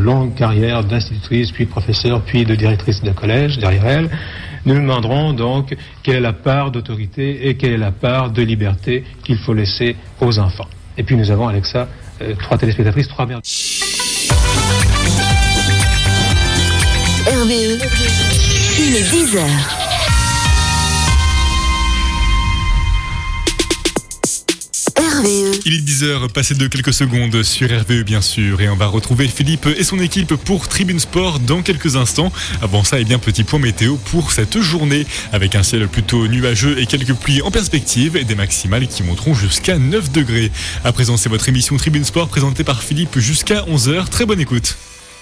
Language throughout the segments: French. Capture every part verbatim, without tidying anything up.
longue carrière d'institutrice, puis de professeur, puis de directrice de collège derrière elle. Nous nous demanderons donc quelle est la part d'autorité et quelle est la part de liberté qu'il faut laisser aux enfants. Et puis nous avons, Alexa, euh, trois téléspectatrices, trois mères. R V E, il est dix heures. R V E. Il est dix heures, passé de quelques secondes sur R V E bien sûr, et on va retrouver Philippe et son équipe pour Tribune Sport dans quelques instants. Avant ça, eh bien, petit point météo pour cette journée, avec un ciel plutôt nuageux et quelques pluies en perspective, et des maximales qui monteront jusqu'à neuf degrés. À présent, c'est votre émission Tribune Sport présentée par Philippe jusqu'à onze heures. Très bonne écoute.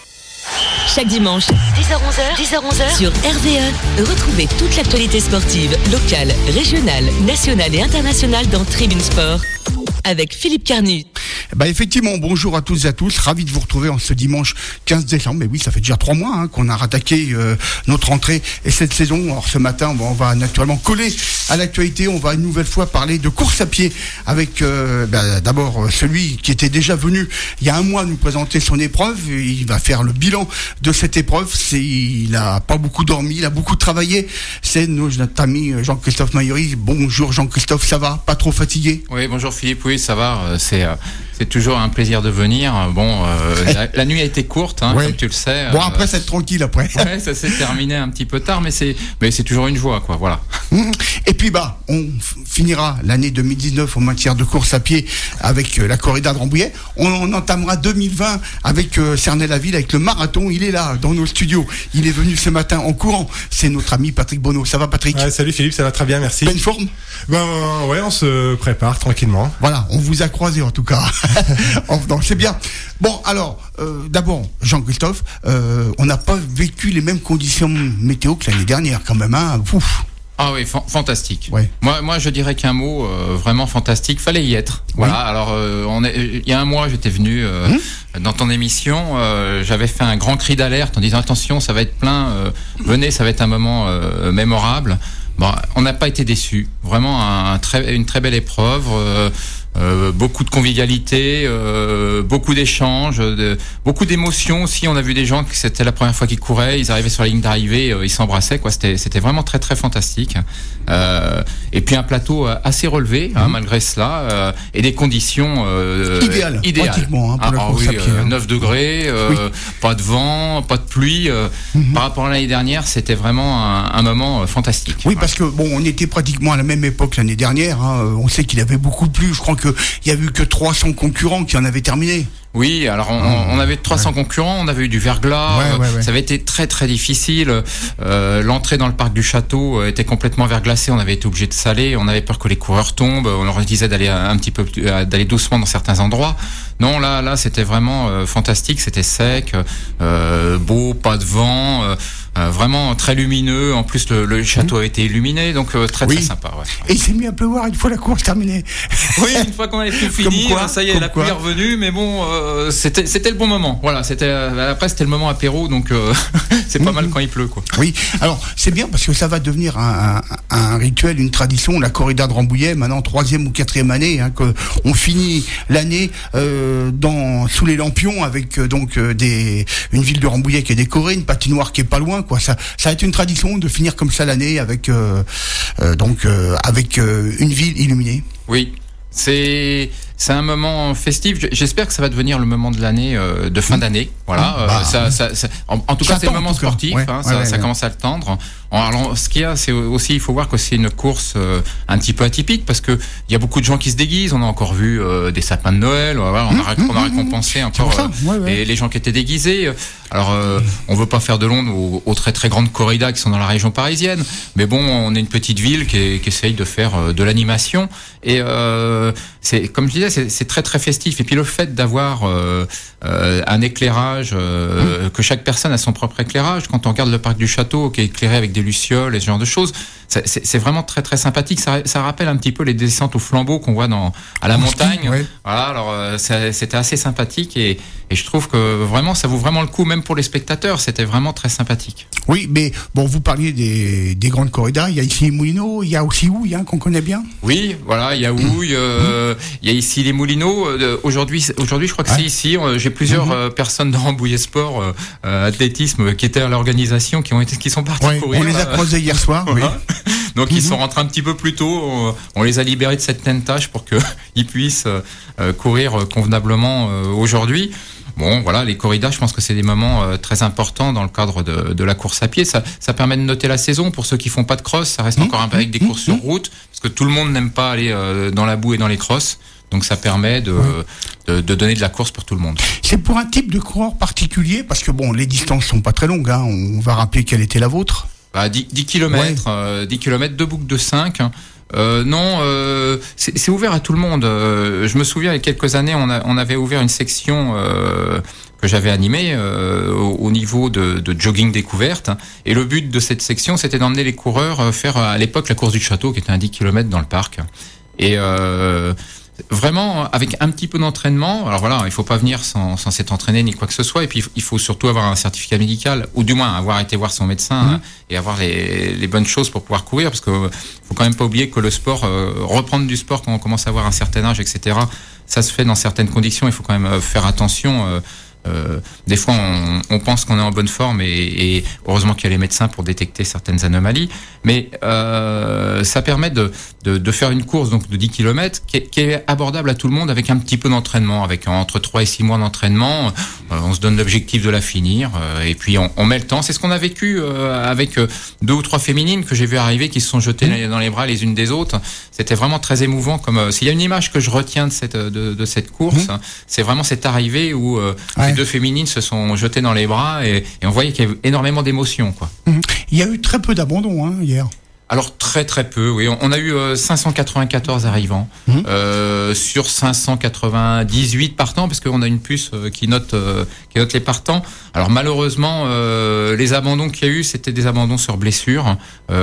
Chaque dimanche, dix heures onze heures, dix heures onze heures, sur R V E, retrouvez toute l'actualité sportive, locale, régionale, nationale et internationale dans Tribune Sport, avec Philippe Carnu. Bah effectivement, bonjour à tous et à tous, ravi de vous retrouver en ce dimanche quinze décembre. Mais oui, ça fait déjà trois mois hein, qu'on a rattaqué euh, notre entrée et cette saison. Alors ce matin, on va, on va naturellement coller à l'actualité. On va une nouvelle fois parler de course à pied avec euh, bah, d'abord celui qui était déjà venu il y a un mois nous présenter son épreuve. Il va faire le bilan de cette épreuve. C'est, il a pas beaucoup dormi, il a beaucoup travaillé. C'est notre ami Jean-Christophe Maillery. Bonjour Jean-Christophe, ça va? Pas trop fatigué? Oui, bonjour Philippe, oui, ça va. C'est, c'est toujours un plaisir de venir. Bon, euh, la, la nuit a été courte, hein, ouais. Comme tu le sais. Bon, après, euh, c'est tranquille après. Ouais, ça s'est terminé un petit peu tard, mais c'est, mais c'est toujours une joie, quoi, voilà. Et puis, bah, on finira l'année deux mille dix-neuf en matière de course à pied avec euh, la corrida de Rambouillet. On, on entamera deux mille vingt avec euh, Cernay-la-Ville, avec le marathon. Il est là, dans nos studios. Il est venu ce matin en courant. C'est notre ami Patrick Bonneau. Ça va, Patrick? Ouais, salut Philippe, ça va très bien, merci. Pleine forme? Ben, ouais, on se prépare tranquillement. Voilà, on vous a croisé en tout cas. Non, c'est bien. Bon, alors, euh, d'abord, Jean-Christophe, euh, on n'a pas vécu les mêmes conditions météo que l'année dernière, quand même, hein. Ouf. Ah oui, fa- fantastique. Ouais. Moi, moi, je dirais qu'un mot euh, vraiment fantastique. Fallait y être. Voilà. Oui. Alors, euh, on est. Il y a un mois, j'étais venu euh, mmh. dans ton émission. Euh, j'avais fait un grand cri d'alerte en disant attention, ça va être plein. Euh, venez, ça va être un moment euh, mémorable. Bon, on n'a pas été déçus. Vraiment, un, un très, une très belle épreuve. Euh, Euh, beaucoup de convivialité, euh, beaucoup d'échanges, de, beaucoup d'émotions aussi. On a vu des gens que c'était la première fois qu'ils couraient, ils arrivaient sur la ligne d'arrivée, euh, ils s'embrassaient, quoi. C'était, c'était vraiment très très fantastique. Euh, et puis un plateau assez relevé, mmh. hein, malgré cela, euh, et des conditions euh, idéales, idéales. Pratiquement, hein, pour ah, la course oui, à pied. Euh, neuf degrés, euh, oui. Pas de vent, pas de pluie. Euh, mmh. Par rapport à l'année dernière, c'était vraiment un, un moment fantastique. Oui, ouais. Parce que bon, on était pratiquement à la même époque l'année dernière. Hein. On sait qu'il avait beaucoup plu. Je crois que il y a eu que trois cents concurrents qui en avaient terminé. Oui, alors on, on avait trois cents ouais. concurrents, on avait eu du verglas, ouais, ouais, ouais. ça avait été très très difficile. Euh, l'entrée dans le parc du château était complètement verglacée, on avait été obligé de saler, on avait peur que les coureurs tombent, on leur disait d'aller un petit peu d'aller doucement dans certains endroits. Non, là là c'était vraiment euh, fantastique, c'était sec, euh, beau, pas de vent. Euh, Euh, vraiment très lumineux. En plus, le, le château mmh. a été illuminé, donc euh, très oui. très sympa. Ouais. Et il s'est mis à pleuvoir une fois la course terminée. Oui, une fois qu'on avait tout fini, quoi, ça y est, la pluie est revenue. Mais bon, euh, c'était c'était le bon moment. Voilà, c'était euh, après c'était le moment apéro, donc euh, c'est pas mmh. mal quand il pleut, quoi. Oui. Alors c'est bien parce que ça va devenir un, un, un rituel, une tradition. La corrida de Rambouillet, maintenant troisième ou quatrième année, hein, que on finit l'année euh, dans sous les lampions avec euh, donc euh, des une ville de Rambouillet qui est décorée, une patinoire qui est pas loin. Quoi. Ça, ça a été une tradition de finir comme ça l'année avec euh, euh, donc euh, avec euh, une ville illuminée. Oui, c'est c'est un moment festif. J'espère que ça va devenir le moment de l'année, euh, de fin d'année. Voilà. Euh, bah, ça, ça, ça, en, en tout cas, c'est le moment sportif. Ouais, hein, ouais, ça, ouais, ça ouais. commence à le tendre. Alors, ce qu'il y a, c'est aussi, il faut voir que c'est une course euh, un petit peu atypique parce que il y a beaucoup de gens qui se déguisent. On a encore vu euh, des sapins de Noël. Voilà, on, a, mmh, on a récompensé mmh, encore euh, ouais, ouais. Les, les gens qui étaient déguisés. Alors, euh, on veut pas faire de l'ombre aux, aux très très grandes corridas qui sont dans la région parisienne. Mais bon, on est une petite ville qui, est, qui essaye de faire euh, de l'animation. Et euh, c'est, comme je disais, c'est, c'est très très festif. Et puis le fait d'avoir euh, euh, un éclairage, euh, mmh. que chaque personne a son propre éclairage. Quand on regarde le parc du château qui est éclairé avec des lucioles et ce genre de choses, c'est, c'est, c'est vraiment très très sympathique. Ça, ça rappelle un petit peu les descentes au flambeau qu'on voit dans à la montagne. Ouais. Voilà, alors euh, ça, c'était assez sympathique et, et je trouve que vraiment ça vaut vraiment le coup, même pour les spectateurs. C'était vraiment très sympathique. Oui, mais bon, vous parliez des, des grandes corridas. Il y a ici les Moulineaux, il y a aussi Houille, hein, qu'on connaît bien. Oui, voilà, il y a Houille, euh, il y a ici les Moulineaux. Euh, aujourd'hui, aujourd'hui, je crois que ouais. c'est ici. Euh, j'ai plusieurs euh, personnes dans Rambouillet Sport, euh, euh, athlétisme, qui étaient à l'organisation, qui ont été, qui sont partis ouais, courir. On les a croisés hier soir. Oui. Donc mm-hmm. ils sont rentrés un petit peu plus tôt. On, on les a libérés de cette tâche pour qu'ils puissent euh, courir convenablement euh, aujourd'hui. Bon, voilà, les corridas, je pense que c'est des moments euh, très importants dans le cadre de, de la course à pied. Ça, ça permet de noter la saison. Pour ceux qui font pas de cross, ça reste mmh, encore un peu avec des mmh, courses mmh. sur route, parce que tout le monde n'aime pas aller euh, dans la boue et dans les crosses. Donc ça permet de, mmh. de, de donner de la course pour tout le monde. C'est pour un type de coureur particulier, parce que bon, les distances sont pas très longues. Hein. On va rappeler quelle était la vôtre. Bah, dix kilomètres, ouais. euh, dix kilomètres, deux boucles de cinq. Hein. Euh, non, euh, c'est, c'est ouvert à tout le monde. Euh, je me souviens, il y a quelques années, on, a, on avait ouvert une section euh, que j'avais animée euh, au, au niveau de, de jogging découverte. Et le but de cette section, c'était d'emmener les coureurs faire à l'époque la course du château, qui était un dix kilomètres dans le parc. Et euh, vraiment, avec un petit peu d'entraînement, alors voilà, il faut pas venir sans, sans s'être entraîné ni quoi que ce soit, et puis il faut surtout avoir un certificat médical, ou du moins avoir été voir son médecin, mmh. hein, et avoir les, les bonnes choses pour pouvoir courir, parce que faut quand même pas oublier que le sport, euh, reprendre du sport quand on commence à avoir un certain âge, et cetera, ça se fait dans certaines conditions, il faut quand même faire attention. Euh, Euh, des fois, on, on pense qu'on est en bonne forme et, et heureusement qu'il y a les médecins pour détecter certaines anomalies. Mais euh, ça permet de, de, de faire une course donc de dix kilomètres qui est, qui est abordable à tout le monde avec un petit peu d'entraînement, avec entre trois et six mois d'entraînement. Euh, on se donne l'objectif de la finir euh, et puis on, on met le temps. C'est ce qu'on a vécu euh, avec deux ou trois féminines que j'ai vu arriver qui se sont jetées mmh. dans les bras les unes des autres. C'était vraiment très émouvant. Comme euh, s'il y a une image que je retiens de cette de, de cette course, mmh. c'est vraiment cette arrivée où euh, ouais. les deux féminines se sont jetées dans les bras et, et on voyait qu'il y avait énormément d'émotions, quoi. Mmh. Il y a eu très peu d'abandon hein, hier. Alors très très peu, oui. On a eu euh, cinq cent quatre-vingt-quatorze arrivants mmh. euh, sur cinq cent quatre-vingt-dix-huit partants, parce qu'on a une puce euh, qui note euh, qui note les partants. Alors malheureusement, euh, les abandons qu'il y a eu, c'était des abandons sur blessure.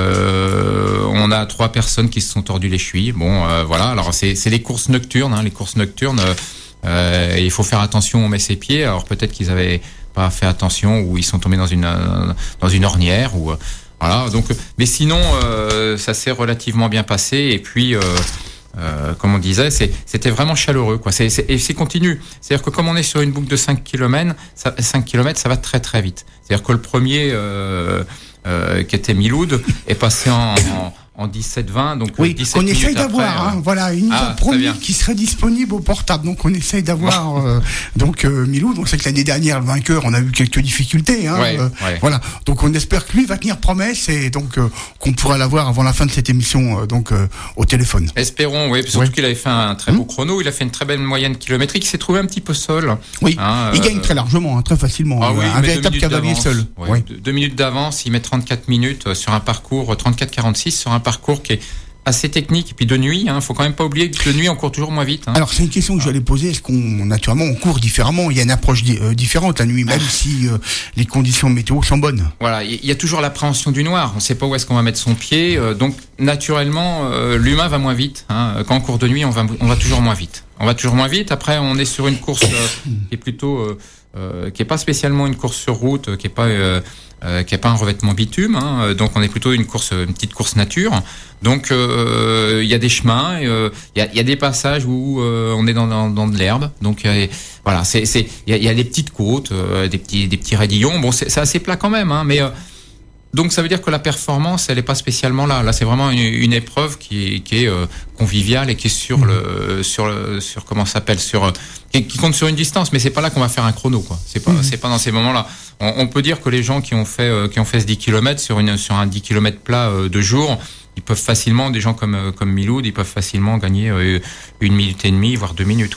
Euh, on a trois personnes qui se sont tordues les chevilles. Bon, euh, voilà. Alors c'est c'est les courses nocturnes, hein, les courses nocturnes. Euh, Euh, il faut faire attention où on met ses pieds. Alors peut-être qu'ils avaient pas fait attention ou ils sont tombés dans une euh, dans une ornière ou euh, voilà. Donc, mais sinon euh, ça s'est relativement bien passé. Et puis euh, euh, comme on disait, c'est, c'était vraiment chaleureux, quoi. C'est, c'est, et c'est continu. C'est-à-dire que comme on est sur une boucle de cinq kilomètres, ça, cinq kilomètres, ça va très très vite. C'est-à-dire que le premier euh, euh, qui était Miloud est passé en, en en dix-sept vingt, donc oui, dix-sept on essaye après, d'avoir, hein, voilà, il nous a promis qu'il serait disponible au portable, donc on essaye d'avoir euh, donc euh, Miloud. On sait que l'année dernière, le vainqueur, on a eu quelques difficultés, hein, ouais, euh, ouais. voilà. Donc on espère que lui va tenir promesse et donc euh, qu'on pourra l'avoir avant la fin de cette émission, euh, donc euh, au téléphone. Espérons, oui, surtout ouais. qu'il avait fait un très beau mmh. chrono, il a fait une très belle moyenne kilométrique, il s'est trouvé un petit peu seul. Oui, hein, il euh, gagne très largement, hein, très facilement, ah, oui, un véritable cavalier seul. Ouais, ouais. Deux, deux minutes d'avance, il met trente-quatre minutes sur un parcours, trente-quatre quarante-six sur un parcours qui est assez technique, et puis de nuit, hein, faut quand même pas oublier que de nuit on court toujours moins vite. Hein. Alors c'est une question que je j'allais poser, est-ce qu'on naturellement on court différemment, il y a une approche di- euh, différente la nuit, même si euh, les conditions météo sont bonnes. Voilà, il y a toujours l'appréhension du noir, on sait pas où est-ce qu'on va mettre son pied, euh, donc naturellement euh, l'humain va moins vite. Hein. Quand on court de nuit, on va on va toujours moins vite. On va toujours moins vite. Après, on est sur une course euh, qui est plutôt euh, euh, qui est pas spécialement une course sur route, qui est pas euh, Euh, qui n'est pas un revêtement bitume, hein, donc on est plutôt une course, une petite course nature. Donc il euh, y a des chemins, il euh, y, a, y a des passages où euh, on est dans, dans, dans de l'herbe. Donc euh, voilà, c'est c'est il y a, y a des petites côtes, euh, des petits des petits raidillons. Bon, c'est, c'est assez plat quand même, hein, mais euh, donc ça veut dire que la performance, elle est pas spécialement là. Là, c'est vraiment une, une épreuve qui est, qui est euh, conviviale et qui est sur le sur le sur comment ça s'appelle sur qui, qui compte sur une distance, mais c'est pas là qu'on va faire un chrono, quoi. C'est pas mmh. c'est pas dans ces moments-là. On, on peut dire que les gens qui ont fait euh, qui ont fait ce dix kilomètres sur une sur un dix kilomètres plat euh, de jour, ils peuvent facilement, des gens comme comme Miloud, ils peuvent facilement gagner euh, une minute et demie, voire deux minutes, quoi.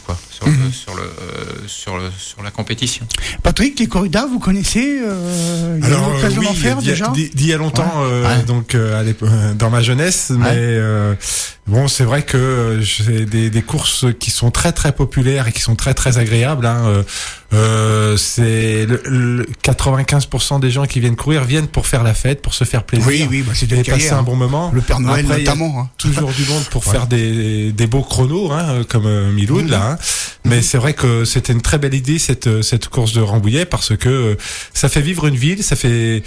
sur, mmh. le, sur, le, euh, sur, le, sur la compétition. Patrick, les corridas, vous connaissez euh, il y a Alors, l'occasion oui, d'en faire d'il y a, déjà d'il y a longtemps, ouais. Euh, Ouais. donc euh, à l'époque, dans ma jeunesse, ouais. mais euh, bon, c'est vrai que j'ai des, des courses qui sont très très populaires et qui sont très très agréables. Hein. Euh, euh, c'est le, le quatre-vingt-quinze pour cent des gens qui viennent courir viennent pour faire la fête, pour se faire plaisir. Oui, oui, bah c'est et passer un bon moment. Le Père Noël Après, notamment. Hein. Toujours du monde pour ouais. faire des, des beaux chronos, hein, comme euh, Miloud mmh. là. Hein. Mais mmh. c'est vrai que c'était une très belle idée cette cette course de Rambouillet parce que euh, ça fait vivre une ville, ça fait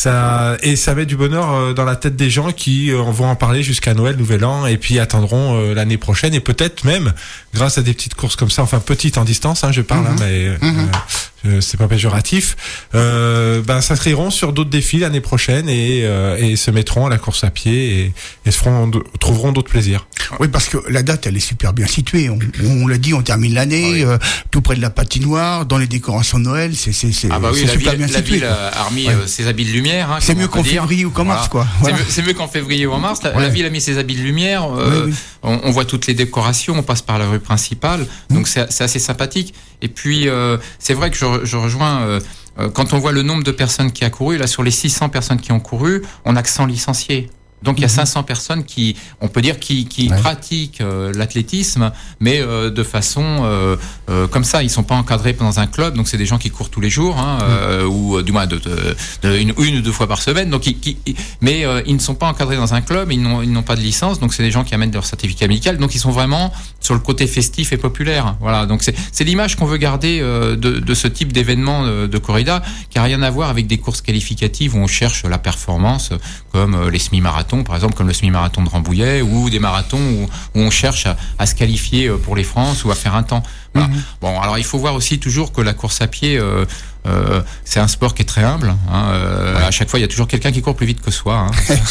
ça et ça met du bonheur euh, dans la tête des gens qui euh, vont en parler jusqu'à Noël, Nouvel An et puis attendront euh, l'année prochaine et peut-être même grâce à des petites courses comme ça, enfin petites en distance, hein, je parle, mmh. hein, mais mmh. euh, c'est pas péjoratif. Euh, ben s'inscriront sur d'autres défis l'année prochaine et euh, et se mettront à la course à pied et, et se feront trouveront d'autres plaisirs. Oui, parce que la date elle est super bien située. On, on l'a dit, on termine l'année ah oui. euh, tout près de la patinoire, dans les décorations de Noël. C'est c'est c'est, ah bah oui, c'est la super ville, bien la situé. ville a remis ouais. euh, ses habits de lumière. Hein, c'est mieux qu'en dire. février ou qu'en voilà. mars, quoi. Voilà. C'est, mieux, c'est mieux qu'en février ou en mars. La, ouais. la ville a mis ses habits de lumière. Euh, oui, oui. On, on voit toutes les décorations. On passe par la rue principale, mmh. donc c'est, c'est assez sympathique. Et puis euh, c'est vrai que je, je rejoins. Euh, Quand on voit le nombre de personnes qui a couru, là sur les six cents personnes qui ont couru, on a que cent licenciés. Donc il y a cinq cents personnes qui, on peut dire, qui, qui ouais. pratiquent euh, l'athlétisme, mais euh, de façon euh, euh, comme ça. Ils sont pas encadrés dans un club, donc c'est des gens qui courent tous les jours, hein, euh, mmh. ou du moins de, de, de une, une ou deux fois par semaine. Donc, ils, qui, mais euh, ils ne sont pas encadrés dans un club, ils n'ont, ils n'ont pas de licence, donc c'est des gens qui amènent leur certificat médical. Donc ils sont vraiment sur le côté festif et populaire. Voilà. Donc c'est, c'est l'image qu'on veut garder euh, de, de ce type d'événement de, de corrida, qui a rien à voir avec des courses qualificatives où on cherche la performance, comme euh, les semi-marathons. Par exemple, comme le semi-marathon de Rambouillet ou des marathons où, où on cherche à, à se qualifier pour les France ou à faire un temps. Voilà. Mmh. Bon, alors il faut voir aussi toujours que la course à pied, euh, euh, c'est un sport qui est très humble. Hein, euh, ouais. À chaque fois, il y a toujours quelqu'un qui court plus vite que soi. Hein.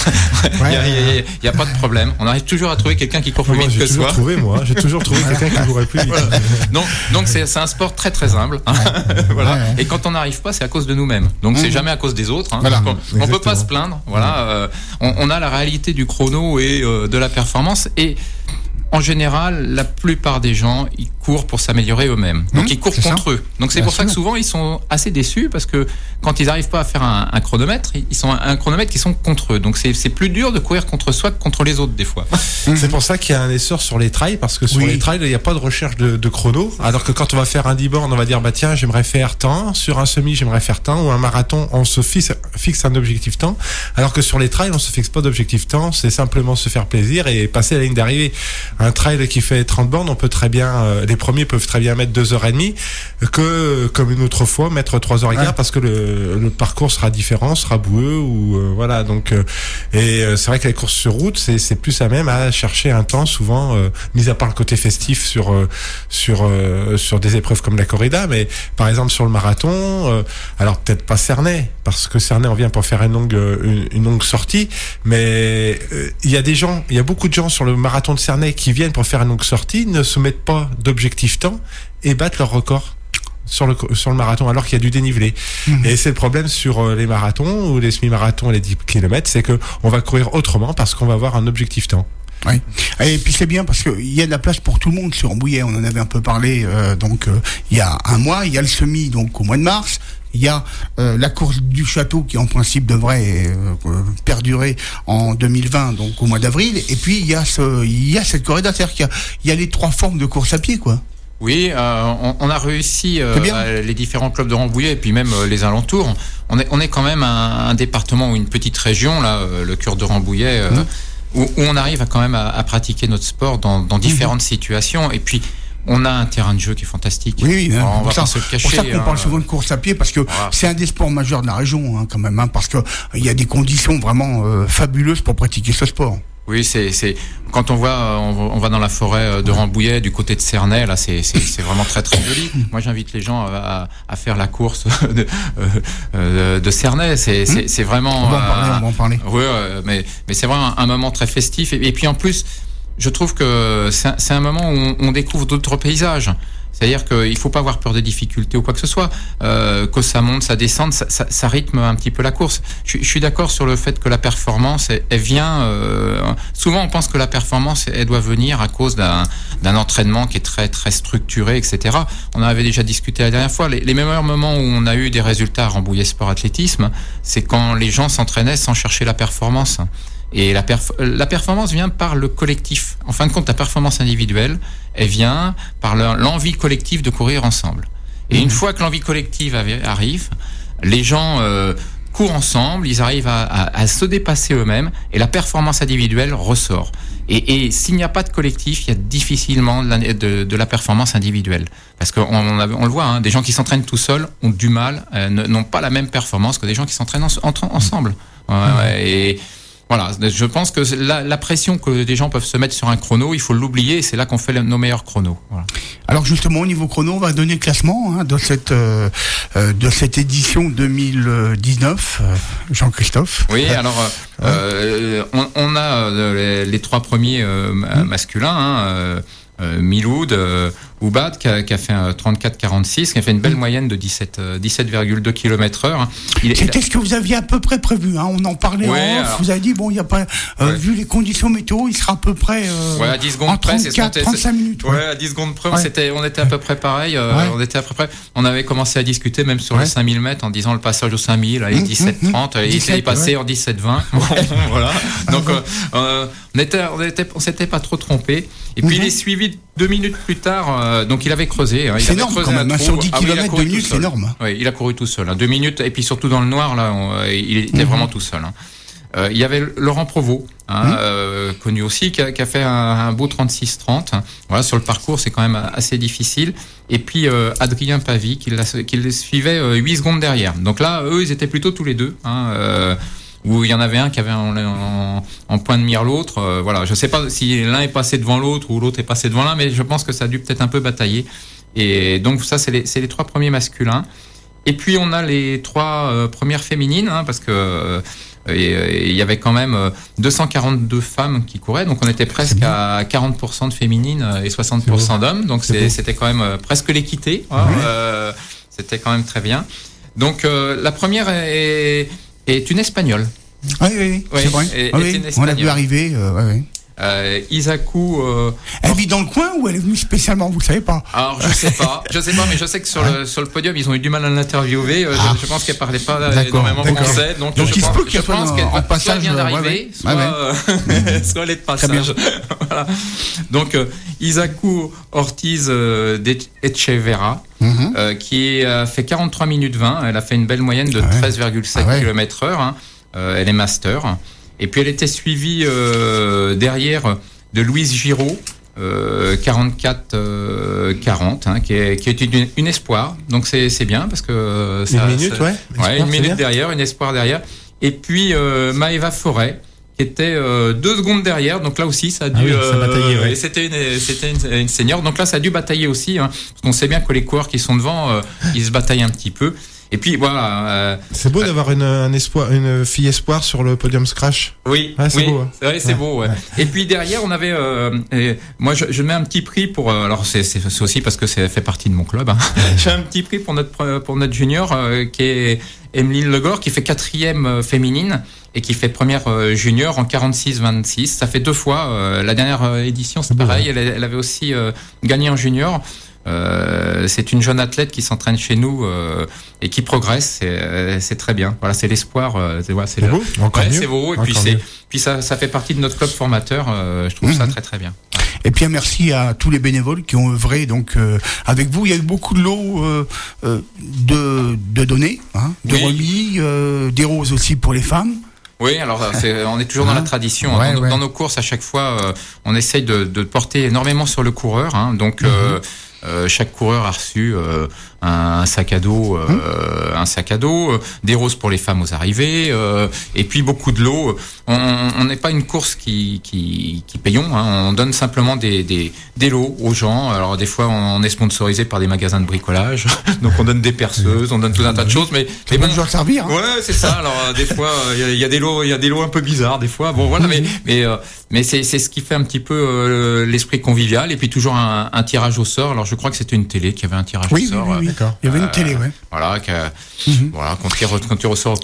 Il n'y a, a, a pas de problème. On arrive toujours à trouver quelqu'un qui court plus moi, vite que soi. Trouvé, moi. J'ai toujours trouvé quelqu'un qui courait plus vite. Voilà. Donc, donc c'est, c'est un sport très très humble. Hein. Ouais. Voilà. Ouais, ouais. Et quand on n'arrive pas, c'est à cause de nous-mêmes. Donc mmh. c'est jamais à cause des autres. Hein. Voilà. On ne peut pas se plaindre. Voilà. Mmh. Euh, on, on a la réalité du chrono et euh, de la performance et en général, la plupart des gens, ils courent pour s'améliorer eux-mêmes. Donc, mmh, ils courent contre ça. eux. Donc, c'est Bien pour sûr. ça que souvent, ils sont assez déçus parce que quand ils n'arrivent pas à faire un, un chronomètre, ils sont un, un chronomètre qui sont contre eux. Donc, c'est, c'est plus dur de courir contre soi que contre les autres, des fois. Mmh. C'est pour ça qu'il y a un essor sur les trails parce que sur oui. les trails, il n'y a pas de recherche de, de chrono. Alors que quand on va faire un dix bornes, on va dire, bah, tiens, j'aimerais faire tant. Sur un semi, j'aimerais faire tant. Ou un marathon, on se fixe, fixe un objectif temps. Alors que sur les trails, on se fixe pas d'objectif temps. C'est simplement se faire plaisir et passer la ligne d'arrivée. Un trail qui fait trente bornes, on peut très bien, euh, les premiers peuvent très bien mettre deux heures et demie, que, comme une autre fois, mettre trois heures et quart, ouais. parce que le, le parcours sera différent, sera boueux, ou, euh, voilà, donc, euh, et euh, c'est vrai que les courses sur route, c'est, c'est plus à même à chercher un temps, souvent, euh, mis à part le côté festif sur, euh, sur, euh, sur des épreuves comme la corrida, mais, par exemple, sur le marathon, euh, alors peut-être pas Cernay, parce que Cernay, on vient pour faire une longue, une, une longue sortie, mais, euh, il y a des gens, il y a beaucoup de gens sur le marathon de Cernay qui viennent pour faire une longue sortie, ne se mettent pas d'objectif temps et battent leur record sur le, sur le marathon alors qu'il y a du dénivelé. Mmh. Et c'est le problème sur les marathons ou les semi-marathons et les dix kilomètres, c'est que on va courir autrement parce qu'on va avoir un objectif temps. Oui. Et puis c'est bien parce que il y a de la place pour tout le monde sur Rambouillet. On en avait un peu parlé euh, donc euh, il y a un mois. Il y a le semi donc au mois de mars. Il y a euh, la course du château qui en principe devrait euh, perdurer en deux mille vingt donc au mois d'avril. Et puis il y a ce il y a cette corrida, c'est-à-dire qu'il y a, il y a les trois formes de course à pied quoi. Oui, euh, on, on a réussi euh, les différents clubs de Rambouillet et puis même euh, les alentours. On est on est quand même un, un département ou une petite région là, euh, le cœur de Rambouillet. Euh, mmh. Où, où on arrive à quand même à, à pratiquer notre sport dans, dans différentes mmh. situations et puis on a un terrain de jeu qui est fantastique. Oui, oui. Alors, on va ça, pas se le cacher. Pour ça qu'on hein. parle souvent de course à pied parce que voilà. c'est un des sports majeurs de la région hein, quand même, hein, parce que il y a des conditions vraiment euh, fabuleuses pour pratiquer ce sport. Oui, c'est c'est quand on voit on, on va dans la forêt de Rambouillet du côté de Cernay, là c'est c'est c'est vraiment très très joli. Moi j'invite les gens à, à faire la course de euh, de Cernay, c'est c'est c'est vraiment on va en parler, euh, on va en parler. Oui, mais mais c'est vraiment un, un moment très festif et, et puis en plus je trouve que c'est un, c'est un moment où on, on découvre d'autres paysages. C'est-à-dire qu'il ne faut pas avoir peur des difficultés ou quoi que ce soit, euh, que ça monte, ça descende, ça, ça, ça rythme un petit peu la course. Je, je suis d'accord sur le fait que la performance, elle, elle vient... Euh, souvent, on pense que la performance, elle doit venir à cause d'un, d'un entraînement qui est très très structuré, et cetera. On en avait déjà discuté la dernière fois. Les, les meilleurs moments où on a eu des résultats à Rambouillet Sport Athlétisme, c'est quand les gens s'entraînaient sans chercher la performance. Et la, perf- la performance vient par le collectif. En fin de compte, la performance individuelle, elle vient par le, l'envie collective de courir ensemble. Et mmh. une fois que l'envie collective arrive, les gens euh, courent ensemble, ils arrivent à, à, à se dépasser eux-mêmes, et la performance individuelle ressort. Et, et s'il n'y a pas de collectif, il y a difficilement de la, de, de la performance individuelle. Parce qu'on on, on le voit, hein, des gens qui s'entraînent tout seuls ont du mal, euh, n'ont pas la même performance que des gens qui s'entraînent en, en, ensemble. Ouais, mmh. ouais, et voilà, je pense que la, la pression que des gens peuvent se mettre sur un chrono, il faut l'oublier, et c'est là qu'on fait nos meilleurs chronos. Voilà. Alors justement, au niveau chrono, on va donner le classement hein, de cette euh, de cette édition deux mille dix-neuf, euh, Jean-Christophe. Oui, alors euh, ouais. on, on a les, les trois premiers euh, mmh. masculins. Hein, euh, Euh, Miloud, euh, Oubad qui a, qui a fait un trente-quatre quarante-six, qui a fait une belle mmh. moyenne de dix-sept virgule deux kilomètres heure. C'était ce que vous aviez à peu près prévu, hein. On en parlait ouais, en off, alors... vous avez dit, bon, il y a pas, euh, ouais. vu les conditions météo, il sera à peu près, euh, ouais, à dix secondes en près, trente-quatre, trente-cinq minutes. Ouais. ouais, à dix secondes près, on, ouais. on était à peu près pareil, euh, ouais. on était à peu près, on avait commencé à discuter même sur ouais. les cinq mille mètres en disant le passage aux cinq mille, allez, mmh, dix-sept trente, mmh, il s'est passé ouais. en dix-sept vingt. Voilà. Donc, euh, euh, on était, on était, on s'était pas trop trompé. Et puis, mmh. il est suivi deux minutes plus tard, euh, donc il avait creusé. Hein, il c'est avait énorme creusé quand même, hein, sur dix kilomètres, ah, deux minutes, c'est énorme. Oui, il a couru tout seul, hein, deux minutes, et puis surtout dans le noir, là, on, il était mmh. vraiment tout seul. Hein. Euh, il y avait Laurent Provost, hein, mmh. euh, connu aussi, qui a, qui a fait un, un beau trente-six trente. Hein. Voilà, sur le parcours, c'est quand même assez difficile. Et puis euh, Adrien Pavie, qui, l'a, qui les suivait euh, huit secondes derrière. Donc là, eux, ils étaient plutôt tous les deux. Hein, euh, où il y en avait un qui avait en, en, en point de mire l'autre. Euh, voilà, je sais pas si l'un est passé devant l'autre ou l'autre est passé devant l'un, mais je pense que ça a dû peut-être un peu batailler. Et donc ça, c'est les, c'est les trois premiers masculins. Et puis on a les trois euh, premières féminines, hein, parce que euh, il y avait quand même deux cent quarante-deux femmes qui couraient, donc on était presque à quarante pour cent de féminines et soixante pour cent d'hommes. Donc c'est, c'était quand même presque l'équité. Hein, ouais. euh, c'était quand même très bien. Donc euh, la première est est une Espagnole. Oui, oui, oui, oui c'est vrai. Est, oui, est une Espagnole. On l'a vu arriver. Euh, ouais, ouais. Euh, Isaku. Euh, elle vit dans le coin ou elle est venue spécialement, vous le savez pas? Alors je sais pas, je sais pas, mais je sais que sur ouais. le sur le podium ils ont eu du mal à l'interviewer. Euh, ah. je, je pense qu'elle parlait pas d'accord, énormément d'accord. français, donc, donc je, pense, je pense qu'elle en passage, soit vient d'arriver, ouais, ouais. soit ouais, ouais. soit elle est de passage. Voilà. Donc euh, Isaku Ortiz euh, d'Echevera, mm-hmm. euh, qui a fait quarante-trois minutes vingt. Elle a fait une belle moyenne de ah ouais. treize virgule sept ah ouais. kilomètres heure. Hein. Euh, elle est master. Et puis elle était suivie euh, derrière de Louise Giraud, euh, quarante-quatre quarante, hein, qui est, qui est une, une espoir. Donc c'est, c'est bien parce que ça, une minute, ça, ouais. ouais espoir, une minute bien. Derrière, une espoir derrière. Et puis euh, Maëva Forêt, qui était euh, deux secondes derrière. Donc là aussi, ça a dû. Ah oui, ça bataillait, ouais. Et c'était une, c'était une, une senior. Donc là, ça a dû batailler aussi, hein, parce qu'on sait bien que les coureurs qui sont devant, euh, ils se bataillent un petit peu. Et puis voilà. Euh, c'est beau euh, d'avoir une, un espoir, une fille espoir sur le podium Scratch. Oui, ouais, c'est oui, beau. Hein. C'est vrai, c'est ouais, beau. Ouais. Ouais. Et puis derrière, on avait. Euh, et moi, je, je mets un petit prix pour. Euh, alors c'est, c'est, c'est aussi parce que ça fait partie de mon club. Hein. J'ai un petit prix pour notre pour notre junior euh, qui est Emeline Legore, qui fait quatrième euh, féminine et qui fait première euh, junior en quarante-six vingt-six. Ça fait deux fois. Euh, la dernière euh, édition, c'est, c'est pareil. Beau, ouais. elle, elle avait aussi euh, gagné en junior. Euh, c'est une jeune athlète qui s'entraîne chez nous euh, et qui progresse. C'est, c'est très bien. Voilà, c'est l'espoir. Euh, c'est, voilà, c'est, c'est, beau, encore ouais, mieux. C'est beau. Et encore puis, c'est, puis ça, ça fait partie de notre club formateur. Euh, je trouve mmh. ça très très bien. Et puis merci à tous les bénévoles qui ont œuvré donc euh, avec vous. Il y a eu beaucoup de lots euh, euh, de, de données, hein, de oui. remis, euh, des roses aussi pour les femmes. Oui, alors c'est, on est toujours dans la tradition. Ouais, dans, ouais. dans nos courses, à chaque fois, euh, on essaye de, de porter énormément sur le coureur. Hein, donc mmh. euh, Euh, chaque coureur a reçu euh, un, un sac à dos, euh, mmh. un sac à dos, euh, des roses pour les femmes aux arrivées, euh, et puis beaucoup de lots. On n'est pas une course qui qui, qui payons, hein, on donne simplement des, des des lots aux gens. Alors des fois, on est sponsorisé par des magasins de bricolage, donc on donne des perceuses, on donne tout un tas de choses, mais mais bon, toujours servir. Hein. Ouais, c'est ça. Alors des fois, il y, y a des lots, il y a des lots un peu bizarres des fois. Bon voilà, mmh. mais mais euh, mais c'est c'est ce qui fait un petit peu euh, l'esprit convivial, et puis toujours un, un tirage au sort. Alors je Je crois que c'était une télé qui avait un tirage oui, au sort. Oui, oui, oui. D'accord. Il y avait une télé, ouais. Voilà, que, mm-hmm. voilà, qu'on tire, qu'on tire au sort au présent.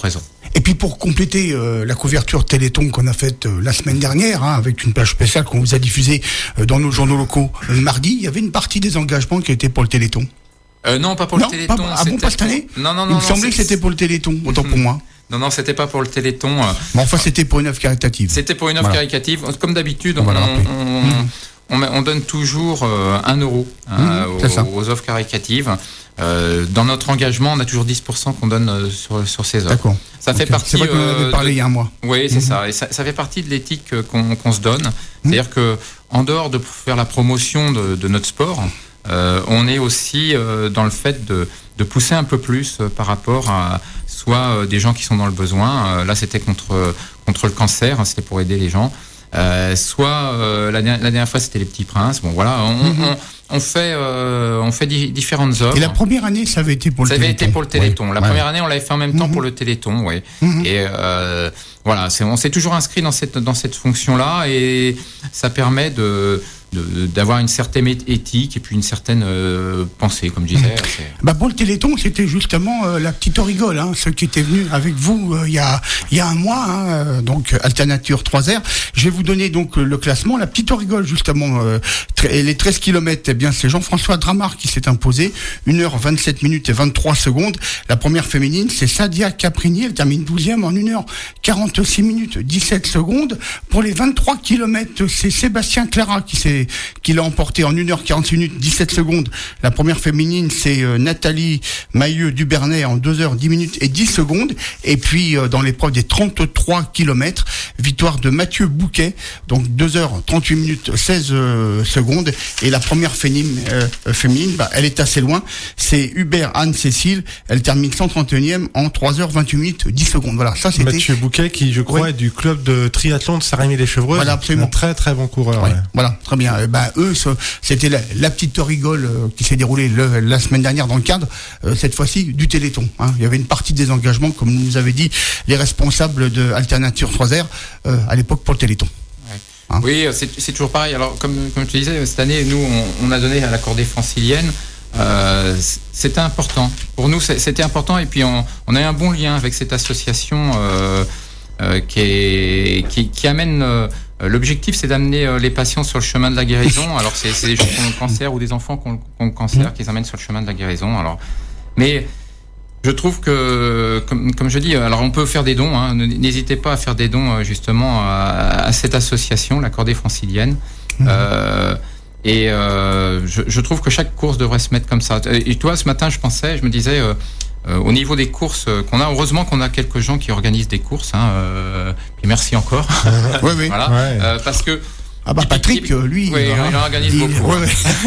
Et puis pour compléter euh, la couverture Téléthon qu'on a faite euh, la semaine dernière, hein, avec une page spéciale qu'on vous a diffusée euh, dans nos journaux locaux euh, mardi, il y avait une partie des engagements qui étaient pour le Téléthon. Euh, non, pas pour non, le Téléthon. Pas, ah bon, pas cette année ? Non, non, non. Il me non, semblait que c'était pour le Téléthon, autant pour moi. Non, non, c'était pas pour le Téléthon. Mais enfin, c'était pour une œuvre caritative. C'était pour une œuvre voilà. caritative. Comme d'habitude, on, voilà, on, on, mmh. on, on donne toujours euh, un euro euh, mmh, aux, aux œuvres caritatives. Euh, dans notre engagement, on a toujours dix pour cent qu'on donne euh, sur, sur ces œuvres. D'accord. Ça fait okay. partie. C'est vrai qu'on en avait parlé de... il y a un mois. Oui, c'est mmh. ça. Et ça, ça fait partie de l'éthique qu'on, qu'on se donne. Mmh. C'est-à-dire que, en dehors de faire la promotion de, de notre sport, euh, on est aussi euh, dans le fait de, de pousser un peu plus euh, par rapport à soit euh, des gens qui sont dans le besoin. Euh, là, c'était contre contre le cancer, hein, c'était pour aider les gens. Euh, soit euh, la, la dernière fois, c'était les Petits Princes. Bon, voilà. On, mmh. on, On fait, euh, on fait di- différentes œuvres. Et la première année, ça avait été pour le ça Téléthon. Ça avait été pour le Téléthon. Ouais. La ouais. première année, on l'avait fait en même temps mmh. pour le Téléthon, oui. Mmh. Et euh, voilà, c'est, on s'est toujours inscrit dans cette dans cette fonction-là, et ça permet de, de d'avoir une certaine éthique et puis une certaine euh, pensée, comme je disais. Mmh. C'est... Bah pour le Téléthon, c'était justement euh, la petite Origole, hein, ceux qui étaient venus avec vous euh, il y a il y a un mois, hein, donc Alternature trois R. Je vais vous donner donc le classement. La petite Origole, justement, euh, t- les treize kilomètres. Eh bien, c'est Jean-François Dramar qui s'est imposé, une heure vingt-sept minutes et vingt-trois secondes. La première féminine, c'est Sadia Caprini, elle termine douzième en une heure quarante-six minutes dix-sept secondes. Pour les vingt-trois kilomètres, c'est Sébastien Clara qui s'est, qui l'a emporté en une heure quarante-six minutes dix-sept secondes. La première féminine, c'est euh, Nathalie Mailleux Dubernay en deux heures dix minutes et dix secondes. Et puis, euh, dans l'épreuve des trente-trois kilomètres, victoire de Mathieu Bouquet, donc deux heures trente-huit minutes seize euh, secondes. Et la première féminine, euh, féminine bah, elle est assez loin. C'est Hubert Anne-Cécile. Elle termine cent trente et unième en trois heures vingt-huit minutes dix secondes. Voilà, ça c'était... Mathieu Bouquet, qui je crois oui. est du club de triathlon de Saint-Rémy-les-Chevreuses. Voilà, absolument. Un très très bon coureur. Ouais. Ouais. Voilà, très bien. Euh, bah, eux, c'était la, la petite Origole euh, qui s'est déroulée le, la semaine dernière dans le cadre, euh, cette fois-ci, du Téléthon. Hein. Il y avait une partie des engagements, comme nous avait dit les responsables de Alternature trois R euh, à l'époque pour le Téléthon. Hein. Oui, c'est, c'est toujours pareil. Alors, comme, comme je te disais, cette année, nous, on, on a donné à la Cordée Francilienne. Euh, c'était important. Pour nous, c'était important. Et puis, on, on a eu un bon lien avec cette association euh, euh, qui, est, qui, qui amène... Euh, l'objectif, c'est d'amener euh, les patients sur le chemin de la guérison. Alors, c'est, c'est des gens qui ont le cancer ou des enfants qui ont, qui ont le cancer, qui les amènent sur le chemin de la guérison. Alors, mais... Je trouve que, comme, comme je dis, alors on peut faire des dons. Hein, n'hésitez pas à faire des dons justement à, à cette association, la Cordée Francilienne. Mmh. Euh, et euh, je, je trouve que chaque course devrait se mettre comme ça. Et toi, ce matin, je pensais, je me disais, euh, euh, au niveau des courses qu'on a, heureusement qu'on a quelques gens qui organisent des courses. Hein, euh, et merci encore. Oui, oui. Voilà, ouais. euh, parce que. Ah bah Patrick, il, lui, oui, il, il en organise il, beaucoup. Ouais,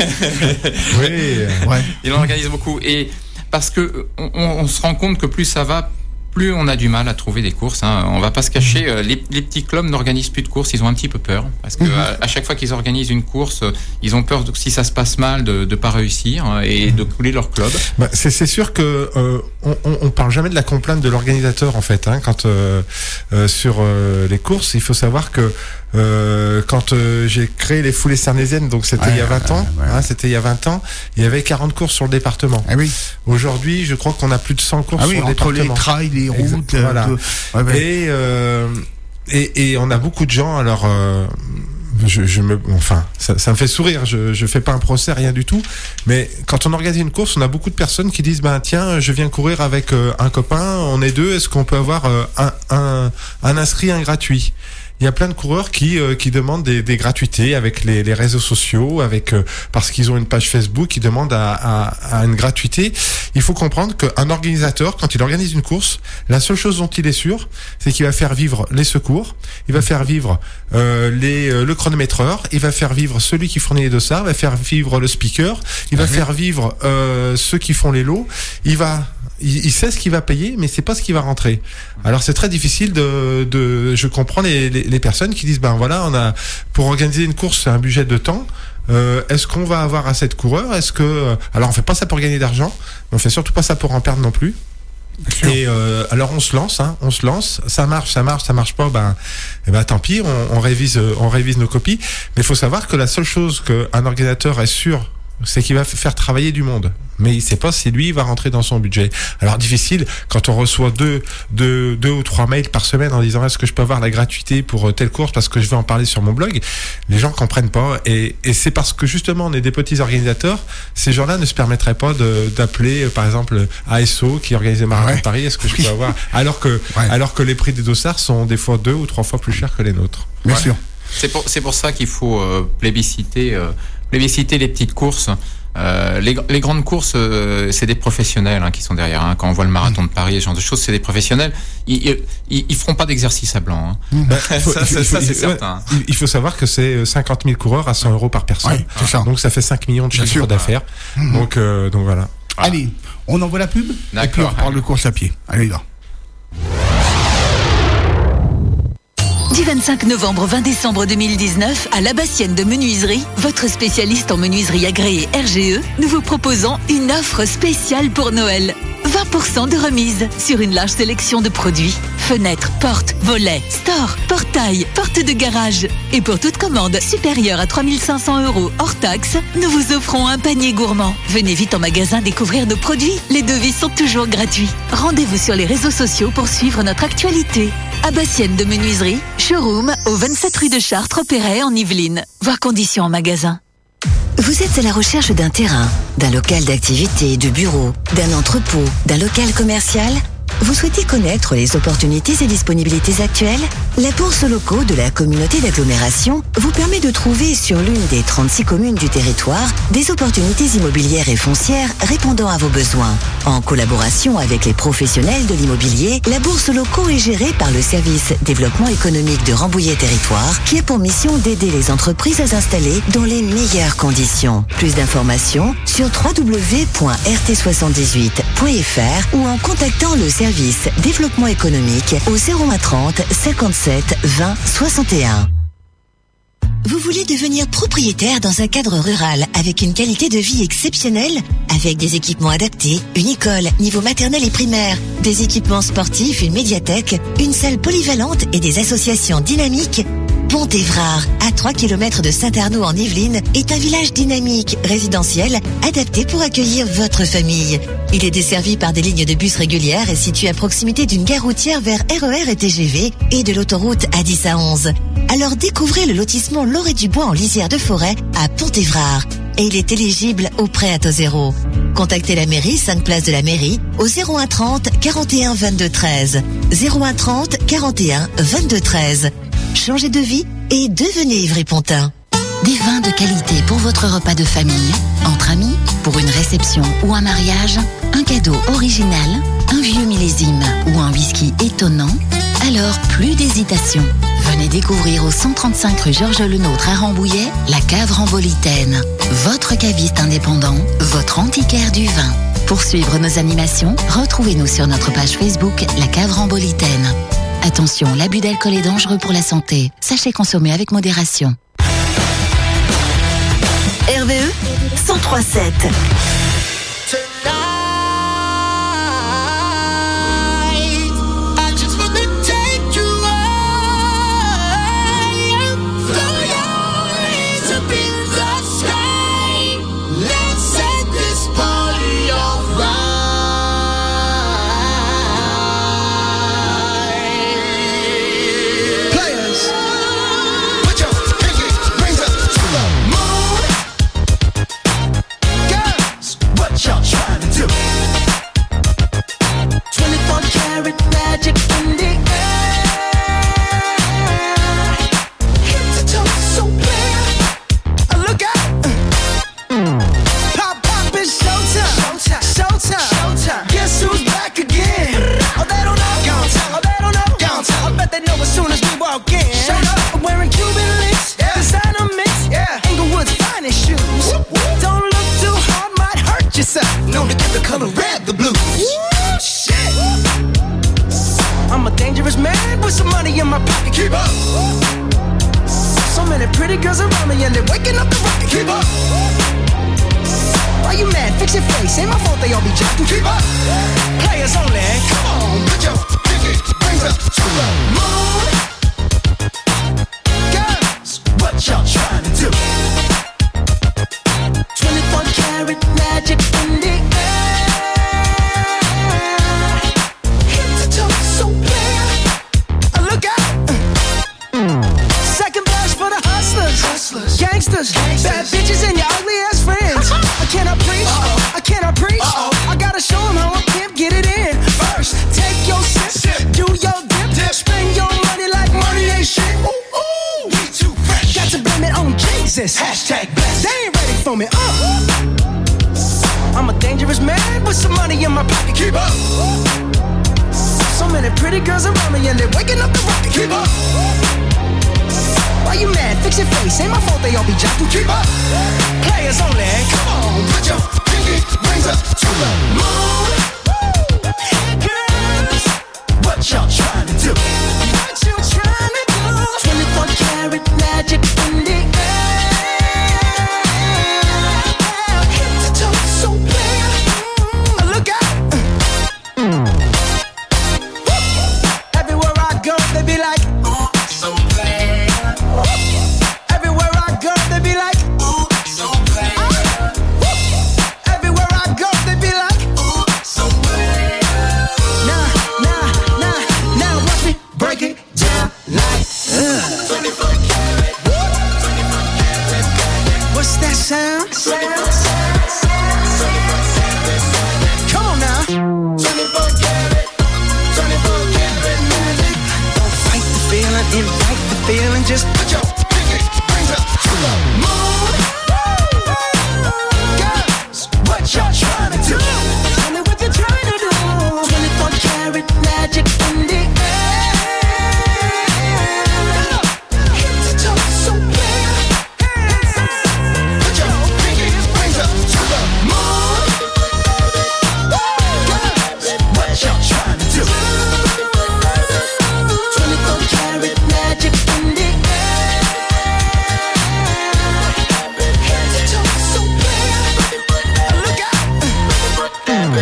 ouais. oui, ouais. Il en organise beaucoup. Et parce que on, on se rend compte que plus ça va, plus on a du mal à trouver des courses. Hein. On va pas se cacher. Euh, les, les petits clubs n'organisent plus de courses. Ils ont un petit peu peur parce que mmh. à, à chaque fois qu'ils organisent une course, ils ont peur de, si ça se passe mal de de pas réussir hein, et mmh. de couler leur club. Bah, c'est c'est sûr que euh, on, on parle jamais de la complainte de l'organisateur en fait. Hein, quand euh, euh, sur euh, les courses, il faut savoir que Euh, quand euh, j'ai créé les foulées sarnésiennes, donc c'était ouais, il y a vingt ans, ouais, ouais. Hein, c'était il y a vingt ans, il y avait quarante courses sur le département. Ah oui. Aujourd'hui, je crois qu'on a plus de cent courses ah oui, sur le entre département. Les trails, les routes, exact, voilà. De... Ouais, ouais. Et, euh, et et on a beaucoup de gens. Alors, euh, je, je me, enfin, ça, ça me fait sourire. Je je fais pas un procès, rien du tout. Mais quand on organise une course, on a beaucoup de personnes qui disent, ben tiens, je viens courir avec euh, un copain, on est deux, est-ce qu'on peut avoir euh, un un un inscrit, un gratuit? Il y a plein de coureurs qui euh, qui demandent des, des gratuités avec les, les réseaux sociaux, avec euh, parce qu'ils ont une page Facebook, qui demandent à, à, à une gratuité. Il faut comprendre qu'un organisateur, quand il organise une course, la seule chose dont il est sûr, c'est qu'il va faire vivre les secours, il va faire vivre euh, les euh, le chronométreur, il va faire vivre celui qui fournit les dossards, il va faire vivre le speaker, il va mmh. faire vivre euh, ceux qui font les lots, il va Il, il sait ce qu'il va payer, mais c'est pas ce qui va rentrer. Alors c'est très difficile de, de je comprends les, les, les personnes qui disent ben voilà, on a pour organiser une course, c'est un budget de temps. Euh, est-ce qu'on va avoir assez de coureurs? Est-ce que alors on fait pas ça pour gagner d'argent, mais on fait surtout pas ça pour en perdre non plus. Et euh, alors on se lance, hein, on se lance, ça marche, ça marche, ça marche pas, ben, eh ben tant pis, on, on révise, on révise nos copies. Mais il faut savoir que la seule chose qu'un organisateur est sûr c'est qu'il va faire travailler du monde. Mais il sait pas si lui va rentrer dans son budget. Alors difficile, quand on reçoit deux, deux, deux ou trois mails par semaine en disant est-ce que je peux avoir la gratuité pour telle course parce que je vais en parler sur mon blog, les gens comprennent pas. Et, et c'est parce que justement on est des petits organisateurs, ces gens-là ne se permettraient pas de, d'appeler par exemple A S O qui organise le marathon ouais. de Paris, est-ce que je peux avoir, alors que, ouais. alors que les prix des dossards sont des fois deux ou trois fois plus chers que les nôtres. Bien ouais. sûr. C'est pour, c'est pour ça qu'il faut euh, plébisciter, euh, plébisciter les petites courses. Euh, les, les grandes courses, euh, c'est des professionnels hein, qui sont derrière. Hein. Quand on voit le marathon de Paris, ce genre de choses, c'est des professionnels. Ils, ils, ils feront pas d'exercice à blanc. Hein. Bah, faut, ça, faut, ça, c'est certain. Ouais, il faut savoir que c'est cinquante mille coureurs à cent euros par personne. Ouais, c'est ça. Donc ça fait cinq millions de chiffres d'affaires. Mmh. Donc, euh, donc voilà. Ah. Allez, on envoie la pub. D'accord. Et puis on parle de course à pied. Allez, là. Du vingt-cinq novembre au vingt décembre deux mille dix-neuf, à l'Abassienne de Menuiserie, votre spécialiste en menuiserie agréée R G E, nous vous proposons une offre spéciale pour Noël. vingt pour cent de remise sur une large sélection de produits. Fenêtres, portes, volets, stores, portails, portes de garage. Et pour toute commande supérieure à trois mille cinq cents euros hors taxe, nous vous offrons un panier gourmand. Venez vite en magasin découvrir nos produits. Les devis sont toujours gratuits. Rendez-vous sur les réseaux sociaux pour suivre notre actualité. Abassienne de Menuiserie, showroom au vingt-sept rue de Chartres, Perret en Yvelines. Voir conditions en magasin. Vous êtes à la recherche d'un terrain, d'un local d'activité, de bureau, d'un entrepôt, d'un local commercial ? Vous souhaitez connaître les opportunités et disponibilités actuelles ? La bourse locaux de la communauté d'agglomération vous permet de trouver sur l'une des trente-six communes du territoire des opportunités immobilières et foncières répondant à vos besoins. En collaboration avec les professionnels de l'immobilier, la bourse locaux est gérée par le service développement économique de Rambouillet Territoire qui a pour mission d'aider les entreprises à s'installer dans les meilleures conditions. Plus d'informations sur w w w point r t soixante-dix-huit point f r ou en contactant le service développement économique au zéro un trente cinquante-sept vingt soixante et un. Vous voulez devenir propriétaire dans un cadre rural avec une qualité de vie exceptionnelle, avec des équipements adaptés, une école, niveau maternel et primaire, des équipements sportifs, une médiathèque, une salle polyvalente et des associations dynamiques? Pont-Évrard, à trois kilomètres de Saint-Arnaud en Yvelines, est un village dynamique, résidentiel, adapté pour accueillir votre famille. Il est desservi par des lignes de bus régulières et situé à proximité d'une gare routière vers R E R et T G V et de l'autoroute A dix à onze. Alors découvrez le lotissement Lorée du Bois en lisière de forêt à Pont-Évrard. Et il est éligible au prêt à taux zéro. Contactez la mairie, cinq place de la mairie, au zéro un trente quarante et un vingt-deux treize. zéro un trente quarante et un vingt-deux treize. Changez de vie et devenez Ivry-Pontin. Des vins de qualité pour votre repas de famille, entre amis, pour une réception ou un mariage, un cadeau original, un vieux millésime ou un whisky étonnant. Alors, plus d'hésitation. Venez découvrir au cent trente-cinq rue Georges Lenôtre à Rambouillet, la cave Rambolitaine. Votre caviste indépendant, votre antiquaire du vin. Pour suivre nos animations, retrouvez-nous sur notre page Facebook, la cave Rambolitaine. Attention, l'abus d'alcool est dangereux pour la santé. Sachez consommer avec modération. R V E cent trois sept. What y'all trying to do? twenty-four first. Take your sip, do your dip, spend your money like money ain't shit. Ooh, ooh, we too fresh. Got to blame it on Jesus. Hashtag blessed. They ain't ready for me. Uh. I'm a dangerous man with some money in my pocket. Keep up. So many pretty girls around me and they're waking up the rocket. Keep up. Why you mad? Fix your face. Ain't my fault they all be jocking. Keep up. Players only. Come on, put your pinky rings up to the moon. Hey girls, what y'all trying to do? What you trying to do? twenty-four karat magic in the air. Head to toe so clear. Look out. Everywhere I go, they be like, oh, so clear. Everywhere I go, they be like, oh, so clear. Everywhere I go, they be like, oh, so clear. Nah, nah, nah, now watch me break it down like uh. twenty-four karat, twenty-four karat. What's that sound? Sound, sound, sound. Come on now. twenty-four karat, twenty-four karat magic. Don't fight the feeling, invite the feeling. Just put your pinky rings up to the moon. Girls, what y'all trying to do? Tell me what you're trying to do. twenty-four karat magic in the air. Head to toe so clear. Put your pinky rings up to the moon. Girls, what y'all trying to do? twenty-four karat magic in the air. Head to toe so clear. Look out.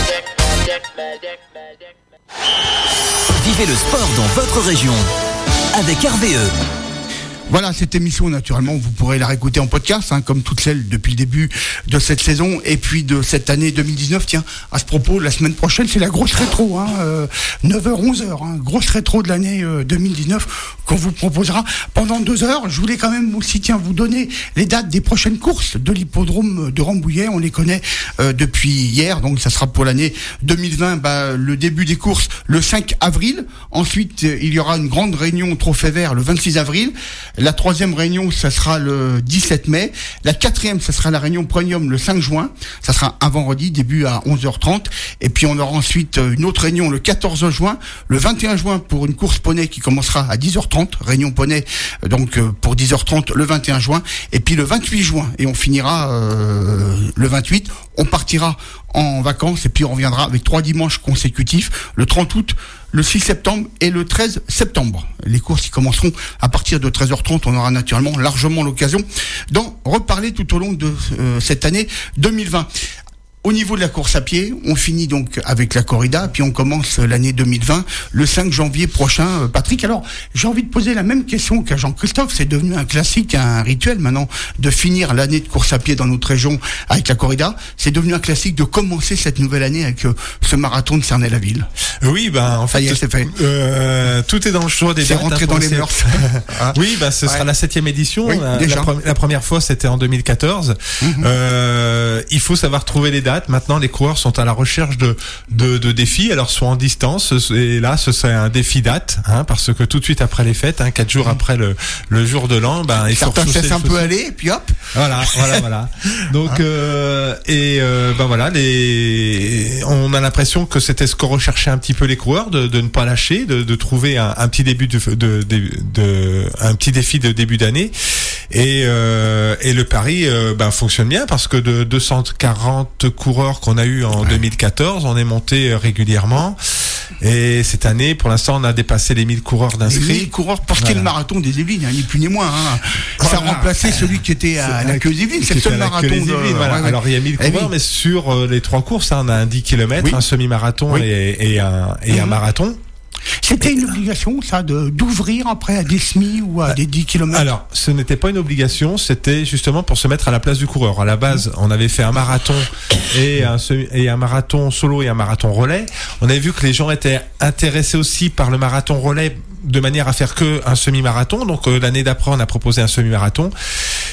Vivez le sport dans votre région avec R V E. Voilà, cette émission, naturellement, vous pourrez la réécouter en podcast, hein, comme toutes celles depuis le début de cette saison et puis de cette année deux mille dix-neuf. Tiens, à ce propos, la semaine prochaine, c'est la grosse rétro, hein, euh, neuf heures, onze heures, hein, grosse rétro de l'année euh, deux mille dix-neuf qu'on vous proposera pendant deux heures. Je voulais quand même aussi, tiens, vous donner les dates des prochaines courses de l'hippodrome de Rambouillet. On les connaît euh, depuis hier, donc ça sera pour l'année deux mille vingt, bah, le début des courses le cinq avril. Ensuite, euh, il y aura une grande réunion Trophée Vert le vingt-six avril. La troisième réunion, ça sera le dix-sept mai. La quatrième, ça sera la réunion Premium le cinq juin. Ça sera un vendredi, début à onze heures trente. Et puis on aura ensuite une autre réunion le quatorze juin. Le vingt et un juin pour une course poney qui commencera à dix heures trente. Réunion poney, donc pour dix heures trente le vingt et un juin. Et puis le vingt-huit juin. Et on finira euh, le vingt-huit. On partira en vacances et puis on reviendra avec trois dimanches consécutifs. Le trente août, le six septembre et le treize septembre. Les courses qui commenceront à partir de treize heures trente. On aura naturellement largement l'occasion d'en reparler tout au long de euh, cette année deux mille vingt. Au niveau de la course à pied, on finit donc avec la corrida, puis on commence l'année deux mille vingt, le cinq janvier prochain. Patrick, alors, j'ai envie de poser la même question qu'à Jean-Christophe. C'est devenu un classique, un rituel maintenant, de finir l'année de course à pied dans notre région avec la corrida. C'est devenu un classique de commencer cette nouvelle année avec euh, ce marathon de Cernay-la-Ville. Oui, ben, en fait, ça y est, c'est fait. Euh, tout est dans le choix des dates. C'est rentré dans les mœurs. Oui, ben, ce ouais. sera la septième édition. Oui, la, déjà. La, pre- la première fois, c'était en deux mille quatorze. Mm-hmm. Euh, il faut savoir trouver les dates. Maintenant, les coureurs sont à la recherche de, de, de défis. Alors, soit en distance, et là, ce serait un défi date, hein, parce que tout de suite après les fêtes, hein, quatre jours mmh. après le, le jour de l'an, ben, il faut certains cessent un peu aller, et puis hop. Voilà, voilà, voilà. Donc, hein euh, et, euh, ben voilà, les, on a l'impression que c'était ce qu'on recherchait un petit peu les coureurs, de, de ne pas lâcher, de, de trouver un, un petit début de, de, de, de, un petit défi de début d'année. Et, euh, et le pari, euh, ben, fonctionne bien parce que de deux cent quarante coureurs qu'on a eu en ouais. deux mille quatorze, on est monté régulièrement. Et cette année, pour l'instant, on a dépassé les mille coureurs d'inscrits. Les mille coureurs, parce voilà. qu'il y a le marathon des Yvelines, hein, ni plus ni moins. Hein. Voilà. Ça a remplacé celui qui était à la queue des Yvelines. C'est le seul marathon de... Voilà. Ouais, ouais. Alors, il y a mille coureurs, mais sur euh, les trois courses, hein, on a un dix kilomètres, oui. un semi-marathon oui. et, et, un, et mmh. un marathon. C'était une obligation, ça, de d'ouvrir après à des semis ou à des dix kilomètres? Alors, ce n'était pas une obligation, c'était justement pour se mettre à la place du coureur. À la base, on avait fait un marathon et un, et un marathon solo et un marathon relais. On avait vu que les gens étaient intéressés aussi par le marathon relais de manière à faire que un semi-marathon. Donc, euh, l'année d'après, on a proposé un semi-marathon.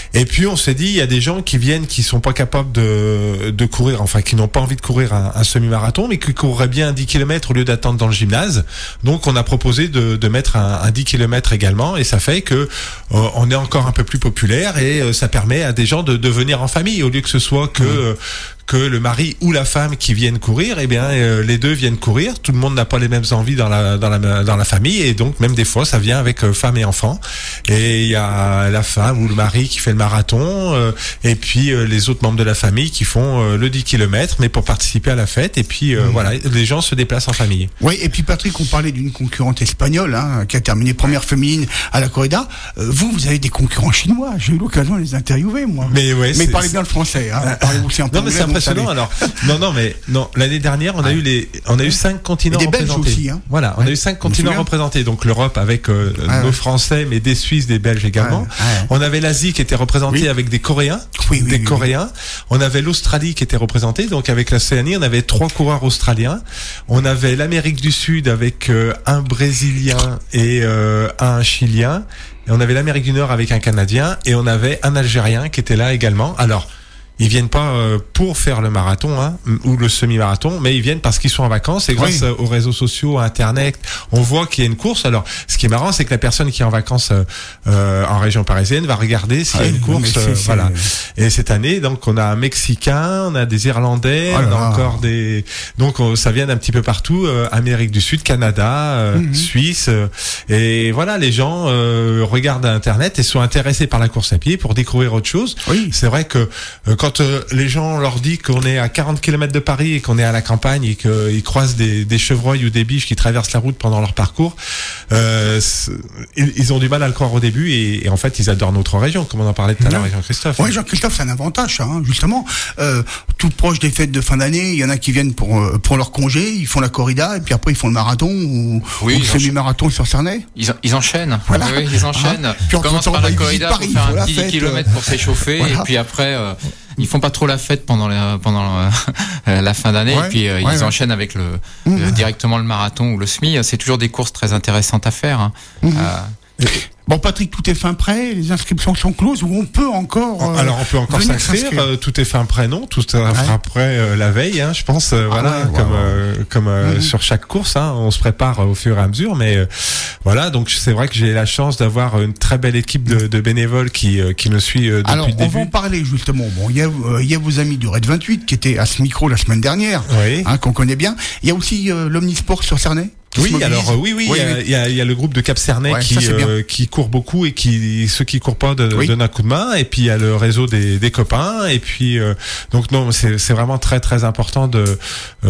Et puis on s'est dit, il y a des gens qui viennent, qui sont pas capables de, de courir, enfin qui n'ont pas envie de courir un, un semi-marathon, mais qui courraient bien un dix kilomètres au lieu d'attendre dans le gymnase. Donc on a proposé de, de mettre un, un dix kilomètres également, et ça fait que euh, on est encore un peu plus populaire, et euh, ça permet à des gens de, de venir en famille, au lieu que ce soit que... Mmh. Euh, que le mari ou la femme qui viennent courir, eh bien euh, les deux viennent courir. Tout le monde n'a pas les mêmes envies dans la dans la dans la famille, et donc même des fois ça vient avec euh, femme et enfant. Et il y a la femme ou le mari qui fait le marathon, euh, et puis euh, les autres membres de la famille qui font euh, le dix kilomètres, mais pour participer à la fête. Et puis euh, mmh. voilà, les gens se déplacent en famille. Oui, et puis Patrick, on parlait d'une concurrente espagnole hein, qui a terminé première féminine à la corrida. Euh, vous, vous avez des concurrents chinois. J'ai eu l'occasion de les interviewer, moi. Mais ouais, mais parlez bien le français. Hein. Parlez aussi un peu non, mais c'est impressionnant. Alors, non, non, mais non. L'année dernière, on a ouais. eu les, on a eu cinq continents et des représentés. Belges aussi, hein. Voilà, on ouais. a eu cinq continents représentés. Donc l'Europe avec euh, ah, nos ouais. Français, mais des Suisses, des Belges également. Ah, ouais. On avait l'Asie qui était représentée oui. avec des Coréens, oui, oui, des oui, Coréens. Oui. On avait l'Australie qui était représentée. Donc avec l'Océanie, on avait trois coureurs australiens. On avait l'Amérique du Sud avec euh, un Brésilien et euh, un Chilien. Et on avait l'Amérique du Nord avec un Canadien, et on avait un Algérien qui était là également. Alors, ils viennent pas euh, pour faire le marathon hein, ou le semi-marathon, mais ils viennent parce qu'ils sont en vacances, et grâce oui. aux réseaux sociaux, à Internet, on voit qu'il y a une course. Alors, ce qui est marrant, c'est que la personne qui est en vacances euh, en région parisienne va regarder s'il y a une course. Euh, voilà. Et cette année, donc, on a un Mexicain, on a des Irlandais, oh on a encore des. Donc, on, ça vient d'un petit peu partout, euh, Amérique du Sud, Canada, euh, mm-hmm. Suisse, euh, et voilà, les gens euh, regardent Internet et sont intéressés par la course à pied pour découvrir autre chose. Oui. C'est vrai que euh, quand Quand euh, les gens leur disent qu'on est à quarante kilomètres de Paris et qu'on est à la campagne, et qu'ils croisent des, des chevreuils ou des biches qui traversent la route pendant leur parcours, euh, ils, ils ont du mal à le croire au début, et, et en fait ils adorent notre région, comme on en parlait tout à l'heure avec Jean-Christophe. Oui, Jean-Christophe, c'est un avantage, hein, justement. Euh, tout proche des fêtes de fin d'année, il y en a qui viennent pour pour leur congé, ils font la corrida, et puis après ils font le marathon ou, oui, ou le semi-marathon sur Cernay. Ils, ils enchaînent. Voilà. Oui, ils enchaînent. Ah, puis on commence par la corrida pour faire un dix kilomètres pour s'échauffer, voilà. Et puis après. Euh, Ils font pas trop la fête pendant la, pendant la, la fin d'année, ouais, et puis euh, ouais, ils ouais. enchaînent avec le, mmh. le directement le marathon ou le semi. C'est toujours des courses très intéressantes à faire. Hein. Mmh. Euh, Bon, Patrick, tout est fin prêt, les inscriptions sont closes, ou on peut encore. Euh, Alors, on peut encore s'inscrire. Euh, tout est fin prêt, non. Tout sera ouais. prêt euh, la veille, hein, je pense. Euh, ah voilà, ouais, comme ouais, euh, ouais. comme euh, mmh. sur chaque course, hein, on se prépare au fur et à mesure. Mais euh, voilà, donc c'est vrai que j'ai la chance d'avoir une très belle équipe de, de bénévoles qui euh, qui me suit euh, depuis Alors, le début. Alors, on va en parler justement. Bon, il y a il euh, y a vos amis du Raid vingt-huit qui étaient à ce micro la semaine dernière, oui. hein, qu'on connaît bien. Il y a aussi euh, l'Omnisport sur Cernay. Oui, alors euh, oui, oui, oui, il oui. y, a, il y a le groupe de Cap Cernay ouais, qui euh, qui court beaucoup, et qui ceux qui courent pas de, oui. donnent un coup de main, et puis il y a le réseau des, des copains, et puis euh, donc non, c'est c'est vraiment très très important de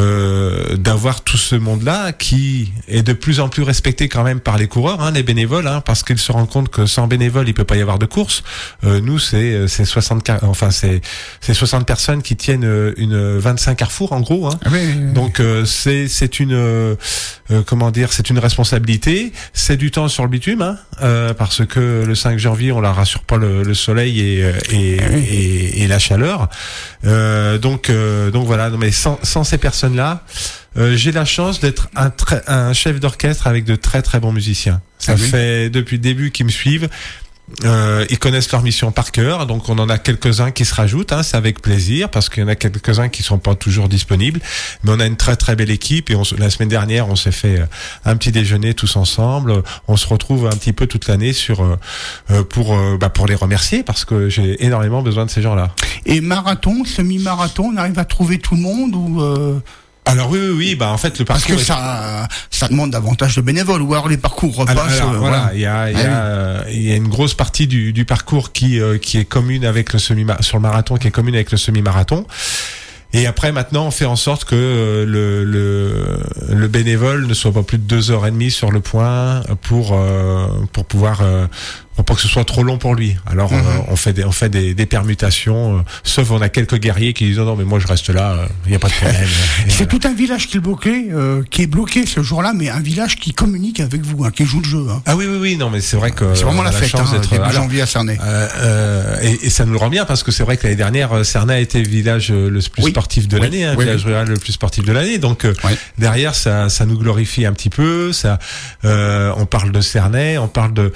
euh, d'avoir tout ce monde-là qui est de plus en plus respecté quand même par les coureurs, hein, les bénévoles, hein, parce qu'ils se rendent compte que sans bénévoles il peut pas y avoir de course. Euh, nous c'est c'est soixante enfin c'est c'est soixante personnes qui tiennent une vingt-cinq carrefours en gros, hein. Ah oui, oui, oui. Donc euh, c'est c'est une euh, comment dire, c'est une responsabilité, c'est du temps sur le bitume, hein, euh, parce que le cinq janvier, on la rassure pas le, le soleil et, et, et, et la chaleur. Euh, donc, euh, donc voilà. Mais sans, sans ces personnes-là, euh, j'ai la chance d'être un, très, un chef d'orchestre avec de très très bons musiciens. Ça ah oui. fait depuis le début qu'ils me suivent. Euh, ils connaissent leur mission par cœur, donc on en a quelques-uns qui se rajoutent, hein, c'est avec plaisir, parce qu'il y en a quelques-uns qui sont pas toujours disponibles, mais on a une très très belle équipe, et on, la semaine dernière on s'est fait un petit déjeuner tous ensemble, on se retrouve un petit peu toute l'année sur euh, pour euh, bah, pour les remercier, parce que j'ai énormément besoin de ces gens-là. Et marathon, semi-marathon, on arrive à trouver tout le monde ou euh... Alors oui, oui, oui, bah en fait le parcours. Parce que ça, ça demande davantage de bénévoles, ou alors les parcours repassent. Alors, alors, voilà, il y a, il y a, il y a une grosse partie du, du parcours qui, euh, qui est commune avec le semi sur le marathon, qui est commune avec le semi-marathon. Et après, maintenant, on fait en sorte que euh, le, le le bénévole ne soit pas plus de deux heures et demie sur le point pour euh, pour pouvoir euh, pour pas que ce soit trop long pour lui. Alors, mm-hmm. euh, on fait des on fait des, des permutations. Euh, sauf on a quelques guerriers qui disent non, non mais moi je reste là, il euh, y a pas de problème. C'est voilà. Tout un village qui est bloqué, euh, qui est bloqué ce jour-là, mais un village qui communique avec vous, hein, qui joue le jeu. Hein. Ah oui, oui, oui, non mais c'est vrai que c'est vraiment la, la fête, chance hein, d'être début janvier à Cernay. Euh, euh, et, et ça nous le rend bien, parce que c'est vrai que l'année dernière, Cernay a été le village le plus oui. sportif de oui. l'année. Hein, oui, village oui. rural le plus sportif de l'année, donc euh, oui. derrière ça ça nous glorifie un petit peu, ça euh, on parle de Cernay, on parle de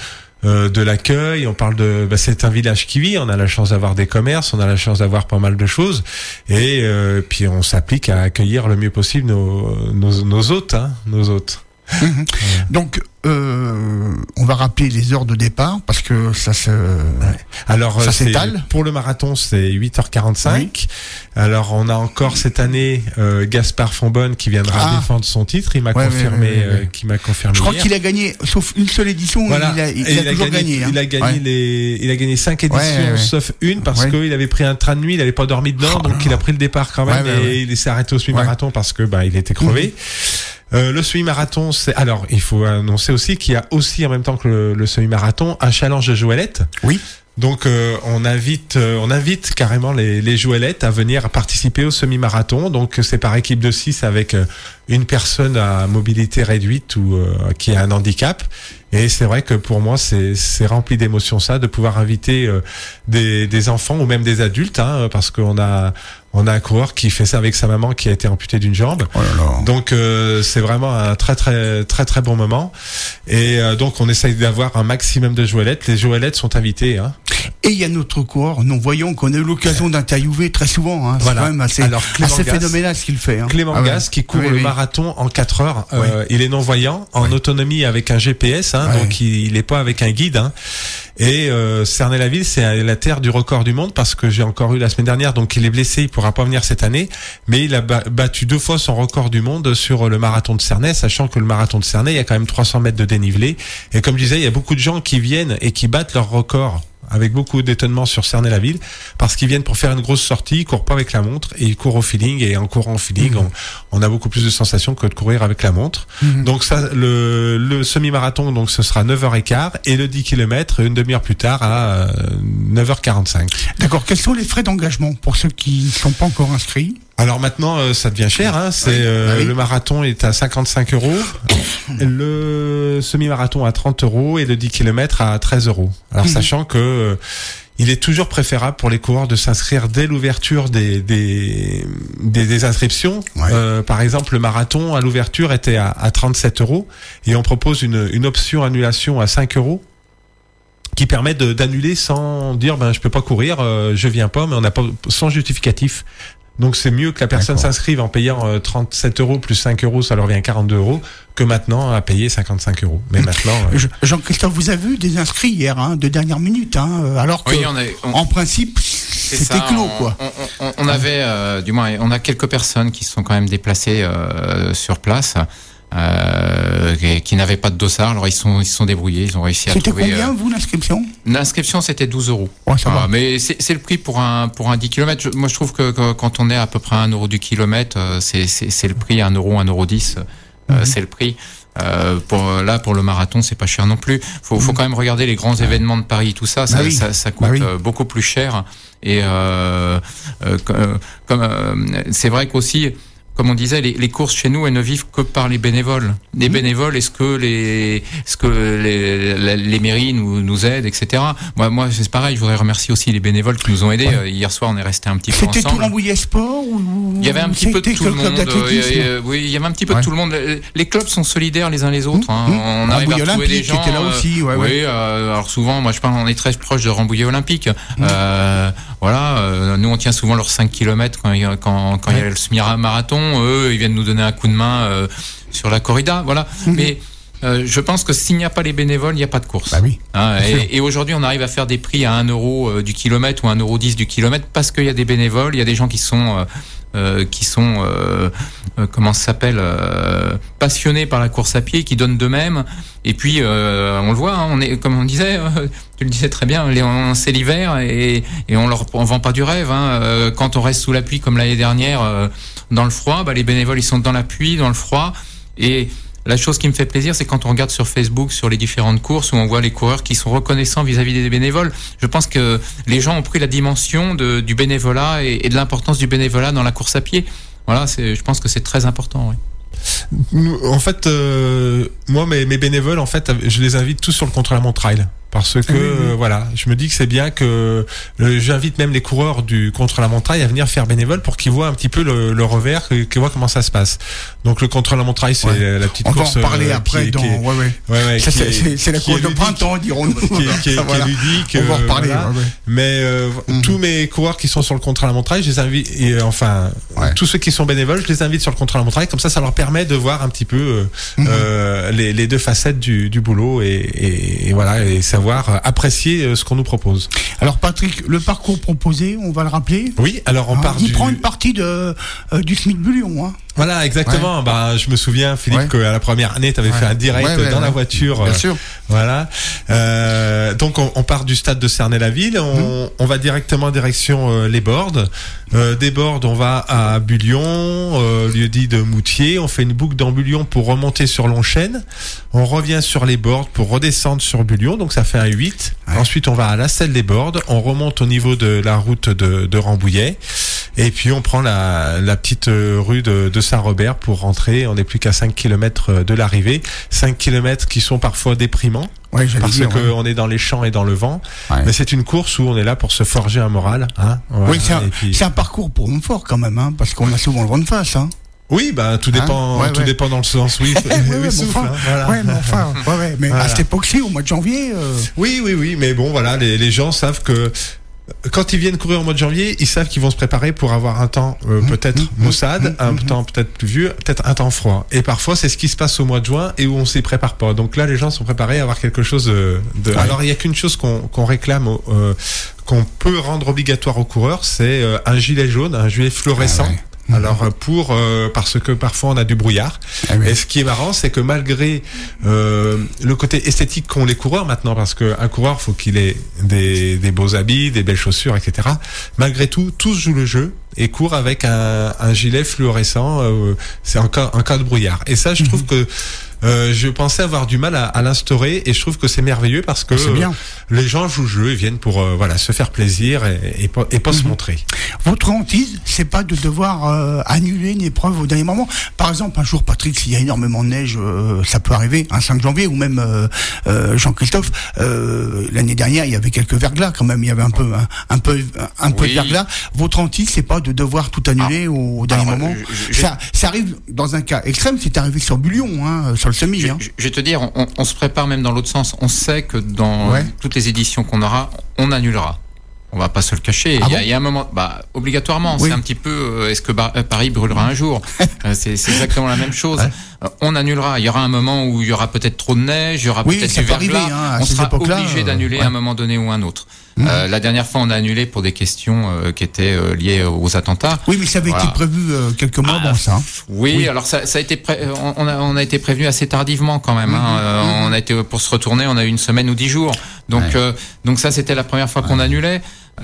euh, de l'accueil. On parle de, bah, c'est un village qui vit. On a la chance d'avoir des commerces, on a la chance d'avoir pas mal de choses, et euh, puis on s'applique à accueillir le mieux possible nos nos, nos hôtes, hein, nos hôtes. Mmh. Ouais. Donc, euh, on va rappeler les heures de départ parce que ça se, ouais. Alors, ça c'est, s'étale. Pour le marathon, c'est huit heures quarante-cinq. Oui. Alors, on a encore cette année euh, Gaspard Fonbonne qui viendra ah. défendre son titre. Il m'a ouais, confirmé, ouais, ouais, ouais. Euh, qui m'a confirmé. Je crois hier. qu'il a gagné, sauf une seule édition. Voilà. Il a, il, il, a, a toujours gagné. gagné hein. Il a gagné ouais. les, il a gagné cinq éditions, ouais, ouais, ouais. sauf une parce ouais. qu'il avait pris un train de nuit. Il n'avait pas dormi dedans, oh, donc non. il a pris le départ quand même ouais, ouais, et ouais. il s'est arrêté au semi-marathon ouais. parce que bah il était crevé. Mmh. Euh, le semi-marathon, c'est alors il faut annoncer aussi qu'il y a aussi en même temps que le, le semi-marathon un challenge de Joëlette. Oui. Donc euh, on invite euh, on invite carrément les les Joëlettes à venir participer au semi-marathon. Donc c'est par équipe de six avec euh, une personne à mobilité réduite ou euh, qui a un handicap. Et c'est vrai que pour moi c'est c'est rempli d'émotions ça de pouvoir inviter euh, des des enfants ou même des adultes hein, parce qu'on a on a un coureur qui fait ça avec sa maman qui a été amputée d'une jambe. Oh là là. Donc euh, c'est vraiment un très très très très bon moment. Et euh, donc on essaye d'avoir un maximum de Joëlettes. Les Joëlettes sont invitées. Hein. Et il y a notre coureur non-voyant qu'on a eu l'occasion d'interviewer très souvent. Hein. Voilà. C'est quand même assez, Alors, assez Gas, phénoménal ce qu'il fait. Hein. Clément ah ouais. Gas qui court oui, le oui. marathon en quatre heures. Oui. Euh, il est non-voyant, en oui. autonomie avec un G P S, hein, oui. donc il n'est pas avec un guide. Hein. Et euh, Cernay-la-Ville, c'est la terre du record du monde parce que j'ai encore eu la semaine dernière, donc il est blessé, il pourra pas venir cette année, mais il a battu deux fois son record du monde sur le marathon de Cernay, sachant que le marathon de Cernay, il y a quand même trois cents mètres de dénivelé. Et comme je disais, il y a beaucoup de gens qui viennent et qui battent leur record avec beaucoup d'étonnement sur Cernay-la-Ville, parce qu'ils viennent pour faire une grosse sortie, ils courent pas avec la montre, et ils courent au feeling, et en courant au feeling, mmh. on, on a beaucoup plus de sensations que de courir avec la montre. Mmh. Donc ça, le, le semi-marathon, donc ce sera neuf heures quinze, et le dix kilomètres, une demi-heure plus tard, à euh, neuf heures quarante-cinq. D'accord. Quels sont les frais d'engagement pour ceux qui ne sont pas encore inscrits? Alors maintenant, euh, ça devient cher. Hein. C'est euh, oui. Le marathon est à cinquante-cinq euros, le semi-marathon à trente euros et le dix kilomètres à treize euros. Alors mmh. sachant que euh, il est toujours préférable pour les coureurs de s'inscrire dès l'ouverture des des des, des inscriptions. Ouais. Euh, par exemple, le marathon à l'ouverture était à, à trente-sept euros et on propose une une option annulation à cinq euros. Qui permet de, d'annuler sans dire ben je peux pas courir, euh, je viens pas, mais on n'a pas sans justificatif. Donc c'est mieux que la personne D'accord. s'inscrive en payant euh, trente-sept euros plus cinq euros, ça leur revient quarante-deux euros, que maintenant à payer cinquante-cinq euros. Mais maintenant, euh... Jean-Christophe, vous avez eu des inscrits hier, hein, de dernière minute, hein, alors que oui, on a, on... en principe c'était ça, clos, on, quoi. On, on, on avait, euh, du moins, on a quelques personnes qui se sont quand même déplacées euh, sur place. Euh, qui, qui n'avaient pas de dossard, alors ils sont ils se sont débrouillés, ils ont réussi à c'était trouver. C'était combien euh, vous l'inscription? L'inscription c'était douze euros. Ouais, ça va. Mais c'est c'est le prix pour un pour un dix kilomètres. Je, moi je trouve que, que quand on est à peu près à un euro du kilomètre, c'est c'est c'est le prix, un euro, un euro dix, euh, mm-hmm. c'est le prix. Euh, pour là pour le marathon c'est pas cher non plus. Faut faut quand même regarder les grands événements de Paris, tout ça, ça bah oui. ça, ça coûte bah oui. beaucoup plus cher. Et euh, euh, comme euh, c'est vrai qu'aussi. Comme on disait, les, les courses chez nous, elles ne vivent que par les bénévoles. Les mmh. bénévoles, est-ce que les, est-ce que les, les, les mairies nous, nous aident, et cetera. Moi, moi, c'est pareil. Je voudrais remercier aussi les bénévoles qui nous ont aidés. Ouais. Hier soir, on est resté un petit peu ensemble. C'était tout Rambouillet Sport ou il y avait un petit peu de tout le monde. Euh, oui, il y avait un petit peu ouais. de tout le monde. Les clubs sont solidaires les uns les autres. Hein. Mmh. On arrive Rambouillet à trouver des gens. Qui était là aussi. Ouais, oui. Ouais. Euh, alors souvent, moi, je parle, on est très proche de Rambouillet Olympique. Mmh. Euh, voilà. Euh, nous, on tient souvent leurs cinq kilomètres quand quand quand il ouais. y a le semi-marathon. Eux, ils viennent nous donner un coup de main euh, sur la corrida, voilà. Mmh. Mais euh, je pense que s'il n'y a pas les bénévoles, il n'y a pas de course. Bah oui. Hein, et, et aujourd'hui, on arrive à faire des prix à un euro euh, du kilomètre ou un euro dix du kilomètre parce qu'il y a des bénévoles, il y a des gens qui sont euh, euh, qui sont euh, euh, comment ça s'appelle euh, passionnés par la course à pied, qui donnent d'eux-mêmes. Et puis euh, on le voit, hein, on est comme on disait, euh, tu le disais très bien, les, on, c'est l'hiver et, et on leur on vend pas du rêve. Hein, euh, quand on reste sous la pluie comme l'année dernière, euh, dans le froid, bah, les bénévoles ils sont dans la pluie, dans le froid. Et la chose qui me fait plaisir, c'est quand on regarde sur Facebook, sur les différentes courses, où on voit les coureurs qui sont reconnaissants vis-à-vis des bénévoles. Je pense que les gens ont pris la dimension de, du bénévolat et, et de l'importance du bénévolat dans la course à pied. Voilà, c'est, je pense que c'est très important. Oui. En fait, euh, moi, mes, mes bénévoles, en fait, je les invite tous sur le contre-la-montre trail. parce que, oui, oui. Euh, voilà, je me dis que c'est bien que euh, j'invite même les coureurs du contre-la-montagne à venir faire bénévole pour qu'ils voient un petit peu le, le revers, qu'ils voient comment ça se passe. Donc le contre-la-montagne, c'est ouais. la petite On course. On va en parler euh, après. Qui, dans... qui est, ouais, ouais. Ouais, ouais, ça, qui c'est, est, c'est, c'est la course de printemps, dirons-nous. Qui, qui, qui, est, voilà. qui est ludique. On va en reparler. Voilà. Ouais, ouais. Mais euh, mm-hmm. tous mes coureurs qui sont sur le contre-la-montagne, je les invite, et, enfin, ouais. tous ceux qui sont bénévoles, je les invite sur le contre-la-montagne. Comme ça, ça leur permet de voir un petit peu euh, mm-hmm. euh, les, les deux facettes du, du boulot et, et, et voilà, et savoir apprécier ce qu'on nous propose. Alors Patrick, le parcours proposé, on va le rappeler. Oui, alors on hein, part il du... prend une partie de euh, du Smith Bullion, hein. Voilà, exactement. Ouais. Bah, je me souviens, Philippe, ouais. qu'à la première année, tu avais ouais. fait un direct ouais, ouais, dans ouais. la voiture. Bien euh, sûr. Voilà. Euh, donc, on, on part du stade de Cernay-la-Ville. On, mmh. on va directement en direction euh, les Bordes. Euh, des Bordes, on va à Bullion, euh, lieu-dit de Moutier. On fait une boucle dans Bullion pour remonter sur Longchêne. On revient sur les Bordes pour redescendre sur Bullion. Donc, ça fait un huit. Ouais. Ensuite, on va à la Selle des Bordes. On remonte au niveau de la route de, de Rambouillet. Et puis, on prend la, la petite rue de, de Saint-Robert pour rentrer. On n'est plus qu'à cinq kilomètres de l'arrivée. cinq kilomètres qui sont parfois déprimants. Ouais, parce dire, que ouais. on est dans les champs et dans le vent. Ouais. Mais c'est une course où on est là pour se forger un moral. Hein, voilà. Oui, c'est un, puis... c'est un parcours pour homme fort quand même, hein, parce qu'on a souvent le vent de face. Hein. Oui, bah tout dépend, hein ouais, tout ouais. dépend dans le sens. Oui, ouais, ouais, oui souffle, enfin, hein, voilà. ouais, mais enfin, ouais, ouais, mais voilà. À cette époque-ci, au mois de janvier. Euh... Oui, oui, oui, mais bon, voilà, les, les gens savent que. Quand ils viennent courir au mois de janvier, ils savent qu'ils vont se préparer pour avoir un temps euh, mmh, peut-être mmh, maussade, mmh, un mmh. temps peut-être pluvieux, peut-être un temps froid. Et parfois, c'est ce qui se passe au mois de juin et où on s'y prépare pas. Donc là, les gens sont préparés à avoir quelque chose de... de... Ouais. Alors, il y a qu'une chose qu'on, qu'on réclame, euh, qu'on peut rendre obligatoire aux coureurs, c'est euh, un gilet jaune, un gilet fluorescent. Ah ouais. Alors pour euh, parce que parfois on a du brouillard. Ah oui. Et ce qui est marrant, c'est que malgré euh, le côté esthétique qu'ont les coureurs maintenant, parce que un coureur faut qu'il ait des, des beaux habits, des belles chaussures, et cetera. Malgré tout, tous jouent le jeu et courent avec un, un gilet fluorescent. Euh, c'est en cas, en cas de brouillard. Et ça, je mmh. trouve que Euh, je pensais avoir du mal à, à l'instaurer et je trouve que c'est merveilleux parce que c'est bien. Euh, les gens jouent le jeu, ils viennent pour euh, voilà se faire plaisir et, et, et pas mmh. se montrer. Votre hantise, c'est pas de devoir euh, annuler une épreuve au dernier moment. Par exemple, un jour, Patrick, s'il y a énormément de neige, euh, ça peut arriver, un cinq janvier ou même euh, euh, Jean-Christophe. Euh, l'année dernière, il y avait quelques verglas quand même. Il y avait un peu un, un peu un peu oui. de verglas. Votre hantise, c'est pas de devoir tout annuler ah. au, au dernier ah, moment. Je, je, ça, ça arrive dans un cas extrême. C'est arrivé sur Bullion, hein, sur Semi, je, hein. je, je vais te dire, on, on se prépare même dans l'autre sens. On sait que dans ouais. toutes les éditions qu'on aura, on annulera. On va pas se le cacher. Ah il, y a, bon il y a un moment, bah obligatoirement, oui. c'est un petit peu. Euh, est-ce que Bar- Paris brûlera un jour euh, c'est, c'est exactement la même chose. Ouais. Euh, on annulera. Il y aura un moment où il y aura peut-être trop de neige, il y aura oui, peut-être du verglas. Hein, on sera obligé euh, d'annuler ouais. à un moment donné ou un autre. Mmh. Euh, la dernière fois, on a annulé pour des questions euh, qui étaient euh, liées aux attentats. Oui, mais ça avait voilà. été prévu euh, quelques mois avant ah, ça. Hein. Oui, oui, alors ça, ça a été, pré- on a, on a été prévenu assez tardivement quand même. Mmh, hein. euh, mmh. On a été pour se retourner, on a eu une semaine ou dix jours. Donc, ouais. euh, donc ça, c'était la première fois ouais. qu'on annulait.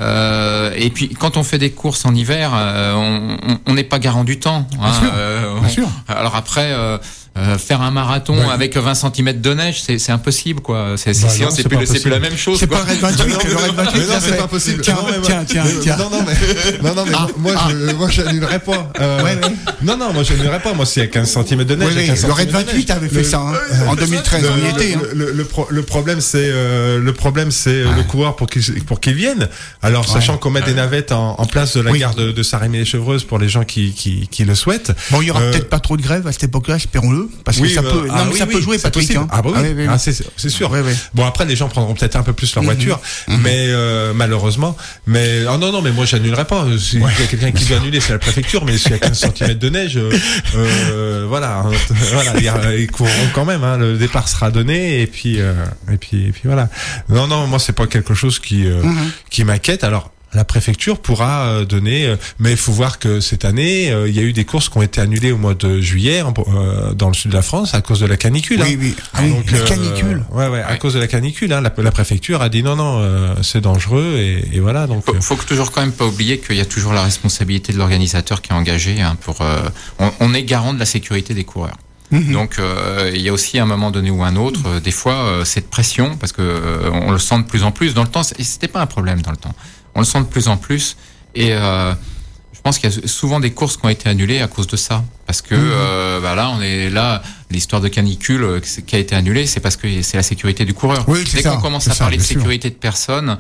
Euh, et puis quand on fait des courses en hiver, euh, on n'est pas garant du temps. Bien hein, sûr. Euh, on, Bien sûr. Alors après. Euh, Euh, faire un marathon ouais. avec vingt centimètres de neige, c'est, c'est impossible, quoi. C'est, c'est, bah non, c'est, c'est, plus, c'est plus la même chose. C'est quoi. Pas le Red vingt-huit, le Red vingt-huit. Mais non, c'est pas possible. Tiens, non, tiens, tiens, tiens. Non, non, mais, non, non, mais ah, moi, ah. je, moi, j'annulerais pas. Euh, ouais, ouais. Non, non, moi, j'annulerais pas. Moi, s'il y a quinze centimètres de neige. Ouais, ouais. Le Red vingt-huit avait fait le, ça, hein. euh, en deux mille treize, le, on y était, hein. Le, le, pro, le problème, c'est, euh, le problème, c'est ouais. le coureur pour qu'il, pour qu'il vienne. Alors, ouais. sachant qu'on met des navettes en, en place de la oui. gare de, de Saint-Rémy-les-Chevreuses pour les gens qui, qui, qui le souhaitent. Bon, il y aura euh, peut-être pas trop de grève à cette époque-là, espérons-le, parce que oui, ça peut, ah, non, oui, ça oui, peut jouer, Patrick. Hein. Ah bah oui, ah, oui, oui, oui. Ah, c'est, c'est sûr. Oui, oui. Bon, après, les gens prendront peut-être un peu plus leur voiture, mmh, mmh. mais euh, malheureusement. Mais oh non, non, mais moi, j'annulerai pas. S'il ouais. y a quelqu'un qui veut annuler, c'est la préfecture. Mais s'il y a quinze centimètres de neige, euh, euh, voilà, hein, voilà, ils courront quand même. Hein, le départ sera donné, et puis, euh, et puis, et puis voilà. Non, non, moi, c'est pas quelque chose qui, euh, mmh. qui m'inquiète. Alors. La préfecture pourra donner, mais il faut voir que cette année, euh, il y a eu des courses qui ont été annulées au mois de juillet euh, dans le sud de la France à cause de la canicule. Oui, hein. oui. Ah, donc, la canicule. Euh, ouais, ouais, à ouais. cause de la canicule. Hein, la, la préfecture a dit non, non, euh, c'est dangereux et, et voilà. Donc, faut, faut que toujours quand même pas oublier qu'il y a toujours la responsabilité de l'organisateur qui est engagé. Hein, pour, euh, on, on est garant de la sécurité des coureurs. Mmh. Donc euh, il y a aussi un moment donné ou un autre, euh, des fois euh, cette pression, parce que euh, on le sent de plus en plus dans le temps. C'était pas un problème dans le temps. On le sent de plus en plus et euh, Je pense qu'il y a souvent des courses qui ont été annulées à cause de ça. Parce que, mmh. euh, bah là, on est là, l'histoire de canicule euh, qui a été annulée, c'est parce que c'est la sécurité du coureur. Oui, Dès ça, qu'on commence à ça, parler de sûr. sécurité de personnes,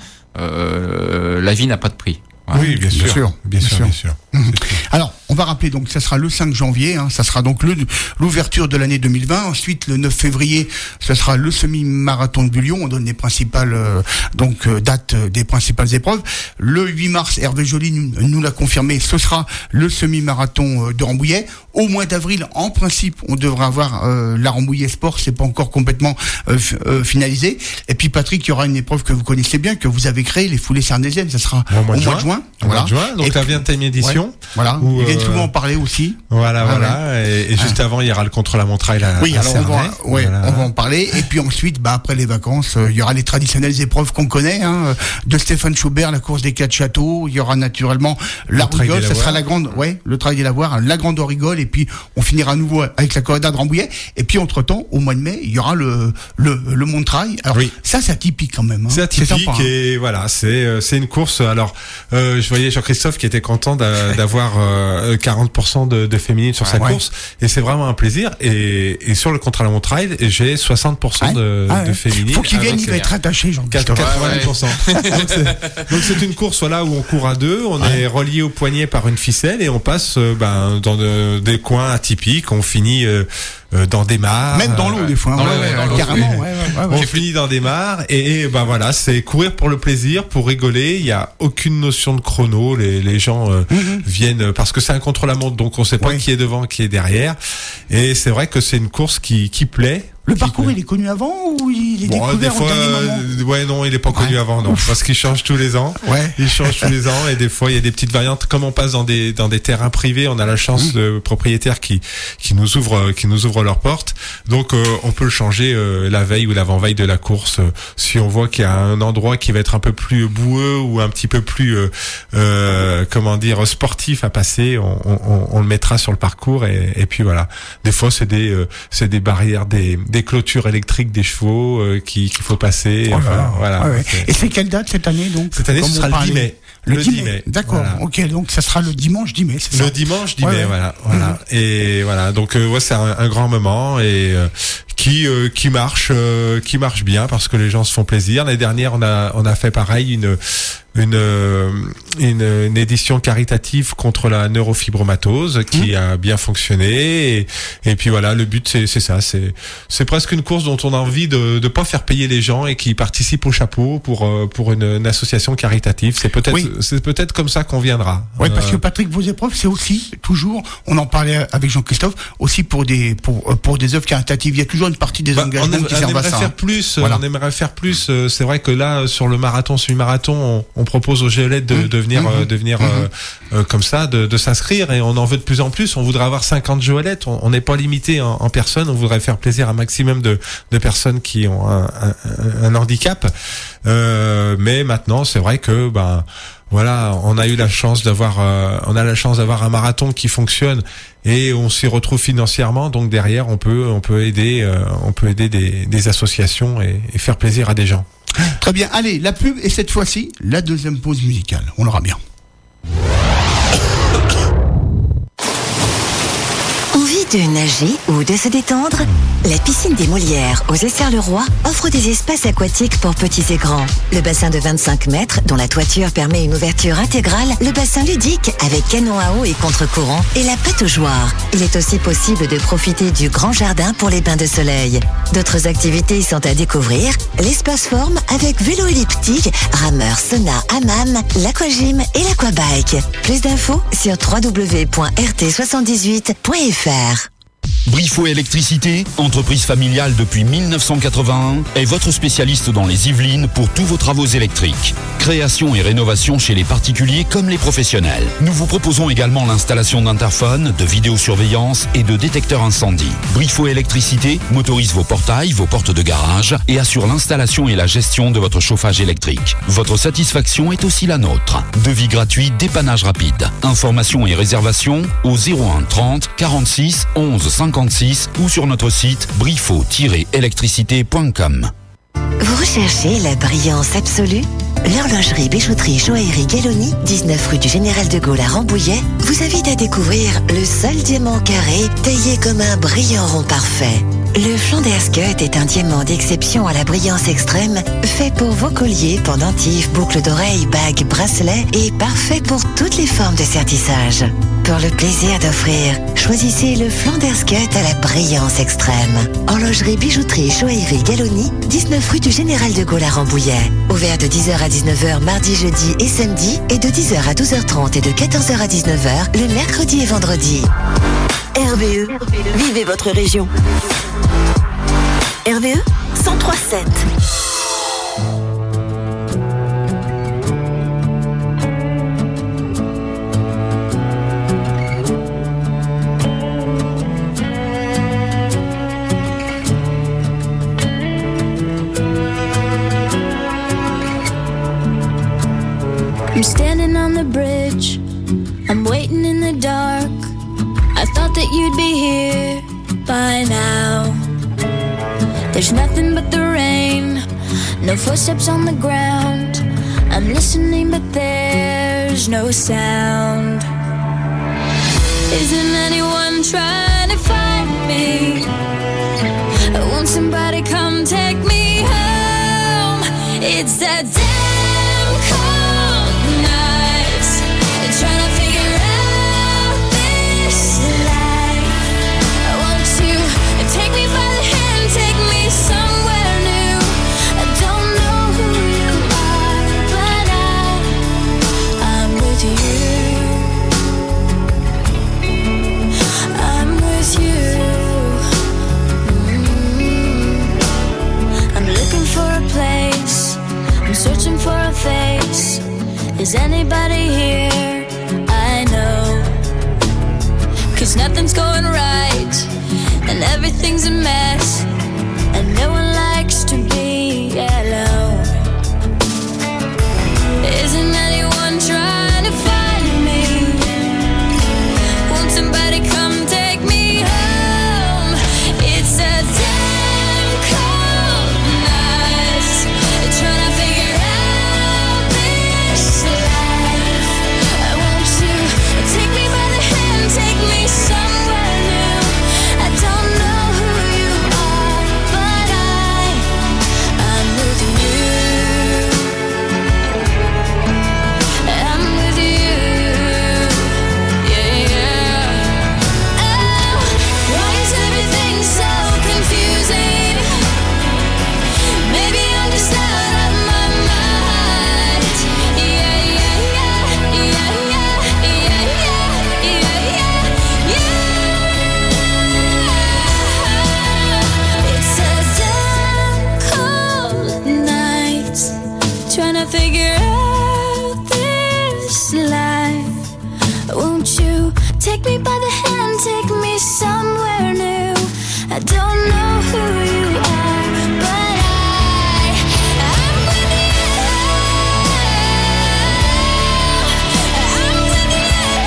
euh, la vie n'a pas de prix. Voilà. Oui, bien, bien sûr, sûr, bien sûr, bien sûr. Mmh. Alors, on va rappeler donc, ça sera le cinq janvier, hein, ça sera donc le, l'ouverture de l'année deux mille vingt. Ensuite, le neuf février, ça sera le semi-marathon de Bullion. On donne les principales euh, donc euh, dates euh, des principales épreuves. Le huit mars, Hervé Joly nous, nous l'a confirmé, ce sera le semi-marathon euh, de Rambouillet. Au mois d'avril, en principe, on devrait avoir euh, la Rambouillet Sport. C'est pas encore complètement euh, f- euh, finalisé. Et puis, Patrick, il y aura une épreuve que vous connaissez bien, que vous avez créée, les foulées sarnésiennes. Ça sera au mois de juin. juin. Voilà. Juin, donc et la vingtième édition. Ouais, voilà. Où, il vient souvent en parler aussi. Voilà, ah, voilà. Ouais. Et, et juste ah. avant, il y aura le contre-la-montre à Oui, à alors on va, ouais, voilà. on va en parler. Et puis ensuite, bah après les vacances, euh, il y aura les traditionnelles épreuves qu'on connaît, hein, de Stéphane Schubert, la course des quatre châteaux. Il y aura naturellement la rigole, ça sera la grande, ouais, le travail des lavoirs, la grande rigole. Et puis on finira à nouveau avec la corrida de Rambouillet. Et puis entre temps, au mois de mai, il y aura le le le Montrail. Alors oui. ça, c'est atypique quand même. Hein. C'est atypique c'est sympa, et hein. voilà, c'est c'est une course. Alors, euh, je voyais Jean-Christophe qui était content d'avoir euh, quarante pour cent de, de féminines sur sa ouais. course, et c'est vraiment un plaisir. Et, et sur le contre-la-montre trail, j'ai soixante pour cent de, ah ouais. de féminines. Faut qu'il vienne, il va être attaché, Jean-Christophe. quatre-vingt-dix pour cent. Ouais, ouais. donc, c'est, donc c'est une course voilà où on court à deux, on ouais. est relié au poignet par une ficelle et on passe euh, ben dans de, des coins atypiques. On finit euh, euh, dans des mares, même dans l'eau euh, des fois, hein, ouais, ouais, ouais, carrément. Ouais, ouais, ouais, on finit dans des mares et, et ben voilà, c'est courir pour le plaisir, pour rigoler. Il y a aucune notion de chrono. Les, les gens euh, mm-hmm. viennent parce que c'est un contre-la-montre, donc on sait pas ouais. qui est devant, qui est derrière. Et c'est vrai que c'est une course qui qui plaît. Le parcours, il est connu avant ou il est bon, découvert des fois, au dernier moment euh, ouais, non, il est pas connu ouais. avant, non, parce qu'il change tous les ans. Ouais. Il change tous les ans et des fois, il y a des petites variantes. Comme on passe dans des dans des terrains privés, on a la chance mmh. de propriétaires qui qui nous ouvrent qui nous ouvrent leurs portes. Donc, euh, on peut le changer euh, la veille ou l'avant-veille de la course euh, si on voit qu'il y a un endroit qui va être un peu plus boueux ou un petit peu plus euh, euh, comment dire sportif à passer. On, on, on le mettra sur le parcours et, et puis voilà. Des fois, c'est des euh, c'est des barrières, des, des des clôtures électriques des chevaux euh, qui qu'il faut passer. Oh enfin, là. voilà. Ah ouais. Et c'est quelle date cette année donc? Cette année, ce sera le dix mai. Le, le dix mai. D'accord. Voilà. Ok, donc ça sera le dimanche dix mai, c'est ça? Le dimanche dix ouais, mai, ouais. voilà, voilà. Mmh. Et voilà, donc euh, ouais, c'est un, un grand moment et euh, qui euh, qui marche, euh, qui marche bien parce que les gens se font plaisir. L'année dernière, on a on a fait pareil une une une, une édition caritative contre la neurofibromatose qui mmh. a bien fonctionné et, et puis voilà, le but c'est c'est ça, c'est c'est presque une course dont on a envie de de pas faire payer les gens et qui participent au chapeau pour pour une, une association caritative. C'est peut-être oui. c'est peut-être comme ça qu'on viendra. Oui, parce que Patrick, vos épreuves, c'est aussi toujours, on en parlait avec Jean-Christophe, aussi pour des pour pour des œuvres caritatives. Il y a toujours une partie des bah, engagements on aime, qui servent à ça. Faire plus, voilà. On aimerait faire plus. C'est vrai que là, sur le marathon, semi-marathon, on, on propose aux géolettes de, mmh. de venir, mmh. euh, de venir mmh. euh, euh, comme ça, de, de s'inscrire, et on en veut de plus en plus. On voudrait avoir cinquante géolettes. On n'est pas limité en, en personnes. On voudrait faire plaisir à un maximum de, de personnes qui ont un, un, un handicap. Euh, mais maintenant, c'est vrai que ben voilà, on a eu la chance d'avoir, euh, on a la chance d'avoir un marathon qui fonctionne et on s'y retrouve financièrement. Donc derrière, on peut, on peut aider, euh, on peut aider des, des associations et, et faire plaisir à des gens. Très bien. Allez, la pub et cette fois-ci la deuxième pause musicale. On l'aura bien. Envie de nager ou de se détendre? La piscine des Molières aux Essert-le-Roi offre des espaces aquatiques pour petits et grands. Le bassin de vingt-cinq mètres, dont la toiture permet une ouverture intégrale, le bassin ludique avec canon à eau et contre-courant, et la pataugeoire. Il est aussi possible de profiter du grand jardin pour les bains de soleil. D'autres activités sont à découvrir. L'espace forme avec vélo elliptique, rameur, sauna, hammam, l'aquagym et l'aquabike. Plus d'infos sur w w w point r t soixante-dix-huit point f r. Briffaut Électricité, entreprise familiale depuis mille neuf cent quatre-vingt-un, est votre spécialiste dans les Yvelines pour tous vos travaux électriques. Création et rénovation chez les particuliers comme les professionnels. Nous vous proposons également l'installation d'interphones, de vidéosurveillance et de détecteurs incendie. Briffaut Électricité motorise vos portails, vos portes de garage et assure l'installation et la gestion de votre chauffage électrique. Votre satisfaction est aussi la nôtre. Devis gratuit, dépannage rapide. Informations et réservations au zéro un trente quarante-six onze cinquante-six ou sur notre site briffaut tiret électricité point com. Vous recherchez la brillance absolue? L'horlogerie, bijouterie, joaillerie Galloni, dix-neuf rue du Général de Gaulle à Rambouillet, vous invite à découvrir le seul diamant carré taillé comme un brillant rond parfait. Le Flanders Cut est un diamant d'exception à la brillance extrême, fait pour vos colliers, pendentifs, boucles d'oreilles, bagues, bracelets et parfait pour toutes les formes de sertissage. Pour le plaisir d'offrir, choisissez le Flanders Cut à la brillance extrême. Horlogerie, bijouterie, joaillerie Galloni, dix-neuf rue du Général de Gaulle à Rambouillet. Ouvert de dix heures à dix-neuf heures mardi, jeudi et samedi et de dix heures à douze heures trente et de quatorze heures à dix-neuf heures le mercredi et vendredi. R V E, vivez votre région. R V E cent trois sept. I'm standing on the bridge, I'm waiting in the dark. I thought that you'd be here by now. There's nothing but the rain, no footsteps on the ground. I'm listening but there's no sound. Isn't anyone trying to find me? Won't somebody come take me home? It's that damn cold nights, trying to figure out this life. Won't you take me by the hand, take me somewhere new? I don't know who you are, but I, I'm with you. I'm with you. Mm-hmm. I'm looking for a place, I'm searching for a face. Is anybody here? I know. Cause nothing's going right, and everything's a mess, and no one likes to be alone. Isn't anyone trying to find me? Won't somebody come take me home? It's a damn cold night, trying to figure out this life. Won't you take me by the hand, take me somewhere new? I don't know who you are, but I, I'm with you. I'm with you. Yeah, yeah. Oh, why is everything so confusing? Maybe I'm just out of my mind. Yeah, yeah, yeah, yeah, yeah, yeah, yeah, yeah, yeah. It's a damn cold night, trying to figure out this life. Won't you take me by the hand, take me somewhere new? I don't know who you are, but I, I'm with you. I'm with you.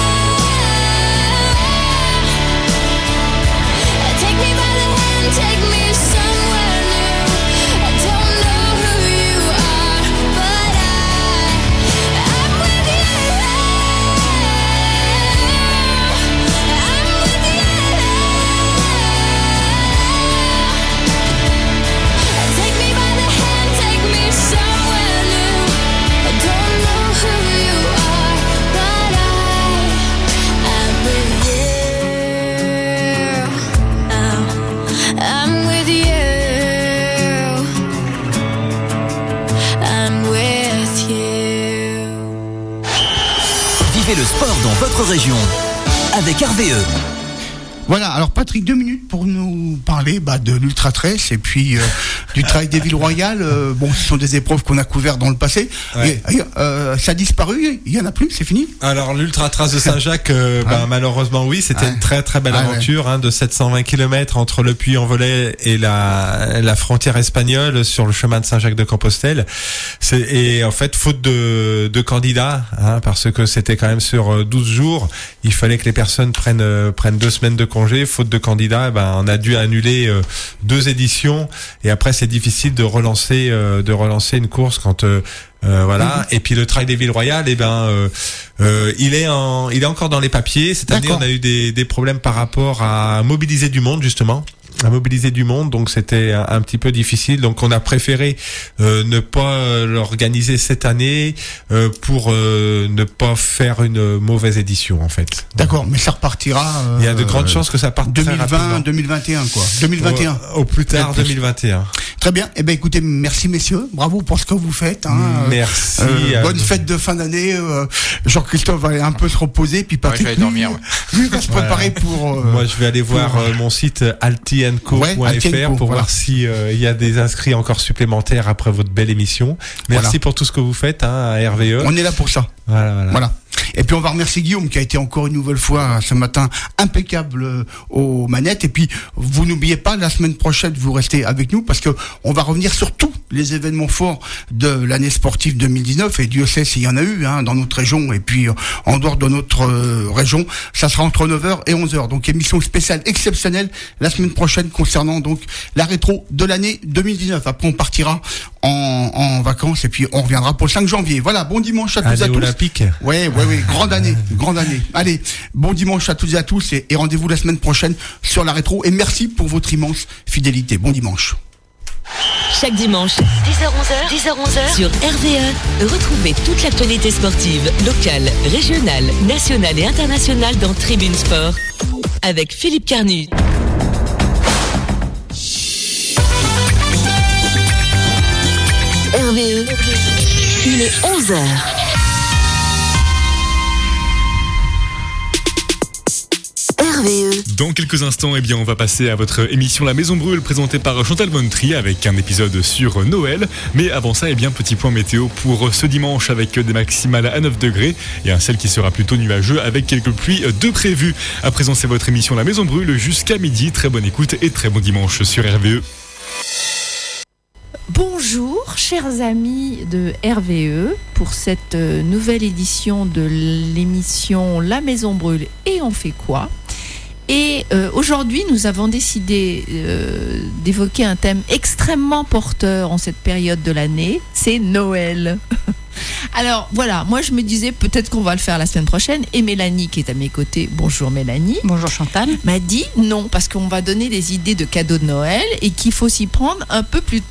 Take me by the hand, take me somewhere new. I don't know who you are, but I, I'm with you. I'm with you. Take me by the hand, take me somewhere new. I don't know who you are, but I, I'm with you. Oh, I'm with you. I'm with you. Vivez le sport dans votre région avec R V E. Voilà, alors Patrick, deux minutes pour nous parler bah, de l'Ultra Trace et puis euh, du Trail des Villes Royales. Euh, bon, ce sont des épreuves qu'on a couvertes dans le passé. Ouais. Et, euh, ça a disparu, il y en a plus, c'est fini. Alors l'Ultra Trace de Saint-Jacques, euh, bah, Ouais. malheureusement oui, c'était Ouais. une très très belle Ah, aventure hein, de sept cent vingt kilomètres entre le Puy-en-Velay et la, la frontière espagnole sur le chemin de Saint-Jacques de Compostelle. C'est, et en fait, faute de, de candidats, hein, parce que c'était quand même sur douze jours, il fallait que les personnes prennent, euh, prennent deux semaines de congé. Faute de candidats, eh ben, on a dû annuler euh, deux éditions et après c'est difficile de relancer, euh, de relancer une course quand euh, Euh, voilà. Mmh. Et puis le Trail des Villes Royales, eh ben, euh, euh, il est en, il est encore dans les papiers. Cette année, on a eu des, des problèmes par rapport à mobiliser du monde, justement. à mobiliser du monde, donc c'était un, un petit peu difficile, donc on a préféré euh, ne pas l'organiser cette année euh, pour euh, ne pas faire une mauvaise édition en fait. D'accord, mais ça repartira. Euh, Il y a de grandes chances que ça parte deux mille vingt, deux mille vingt et un quoi. deux mille vingt et un. Au, au plus tard deux mille vingt et un. Très bien. Eh ben écoutez, merci messieurs, bravo pour ce que vous faites. Hein. Merci. Euh, bonne fête de fin d'année. Euh, Jean-Christophe va aller un peu se reposer, puis Patrick ouais, je vais dormir. Ouais. Lui va se préparer voilà. pour. Euh, Moi, je vais aller voir euh, mon site alti and co point f r ouais, pour voilà. voir si euh, il y a des inscrits encore supplémentaires après votre belle émission. Merci voilà. pour tout ce que vous faites hein, à R V E. On est là pour ça. Voilà, voilà. voilà. Et puis on va remercier Guillaume qui a été encore une nouvelle fois ce matin impeccable aux manettes. Et puis vous n'oubliez pas, la semaine prochaine vous restez avec nous parce que on va revenir sur tous les événements forts de l'année sportive deux mille dix-neuf. Et Dieu sait s'il y en a eu hein, dans notre région et puis en dehors de notre euh, région. Ça sera entre neuf heures et onze heures. Donc émission spéciale exceptionnelle la semaine prochaine concernant donc la rétro de l'année deux mille dix-neuf. Après on partira en, en vacances et puis on reviendra pour le cinq janvier. Voilà, bon dimanche à tous Allez, et à tous. Olympique. Ouais, ouais, ouais, grande année, grande année. Allez, bon dimanche à toutes et à tous et, et rendez-vous la semaine prochaine sur la rétro et merci pour votre immense fidélité. Bon dimanche. Chaque dimanche, dix heures onze heures, dix heures onze heures sur R V E, retrouvez toute l'actualité sportive, locale, régionale, nationale et internationale dans Tribune Sport avec Philippe Carnu. R V E, il est onze heures. R V E. Dans quelques instants, eh bien, on va passer à votre émission La Maison Brûle, présentée par Chantal Montry, avec un épisode sur Noël. Mais avant ça, eh bien, petit point météo pour ce dimanche, avec des maximales à neuf degrés et un ciel qui sera plutôt nuageux, avec quelques pluies de prévues. À présent, c'est votre émission La Maison Brûle jusqu'à midi. Très bonne écoute et très bon dimanche sur R V E. Bonjour, chers amis de R V E, pour cette nouvelle édition de l'émission La Maison Brûle et on fait quoi ? Et euh, aujourd'hui, nous avons décidé euh, d'évoquer un thème extrêmement porteur en cette période de l'année, c'est Noël. Alors voilà, moi je me disais peut-être qu'on va le faire la semaine prochaine et Mélanie qui est à mes côtés, bonjour Mélanie. Bonjour Chantal. M'a dit non parce qu'on va donner des idées de cadeaux de Noël et qu'il faut s'y prendre un peu plus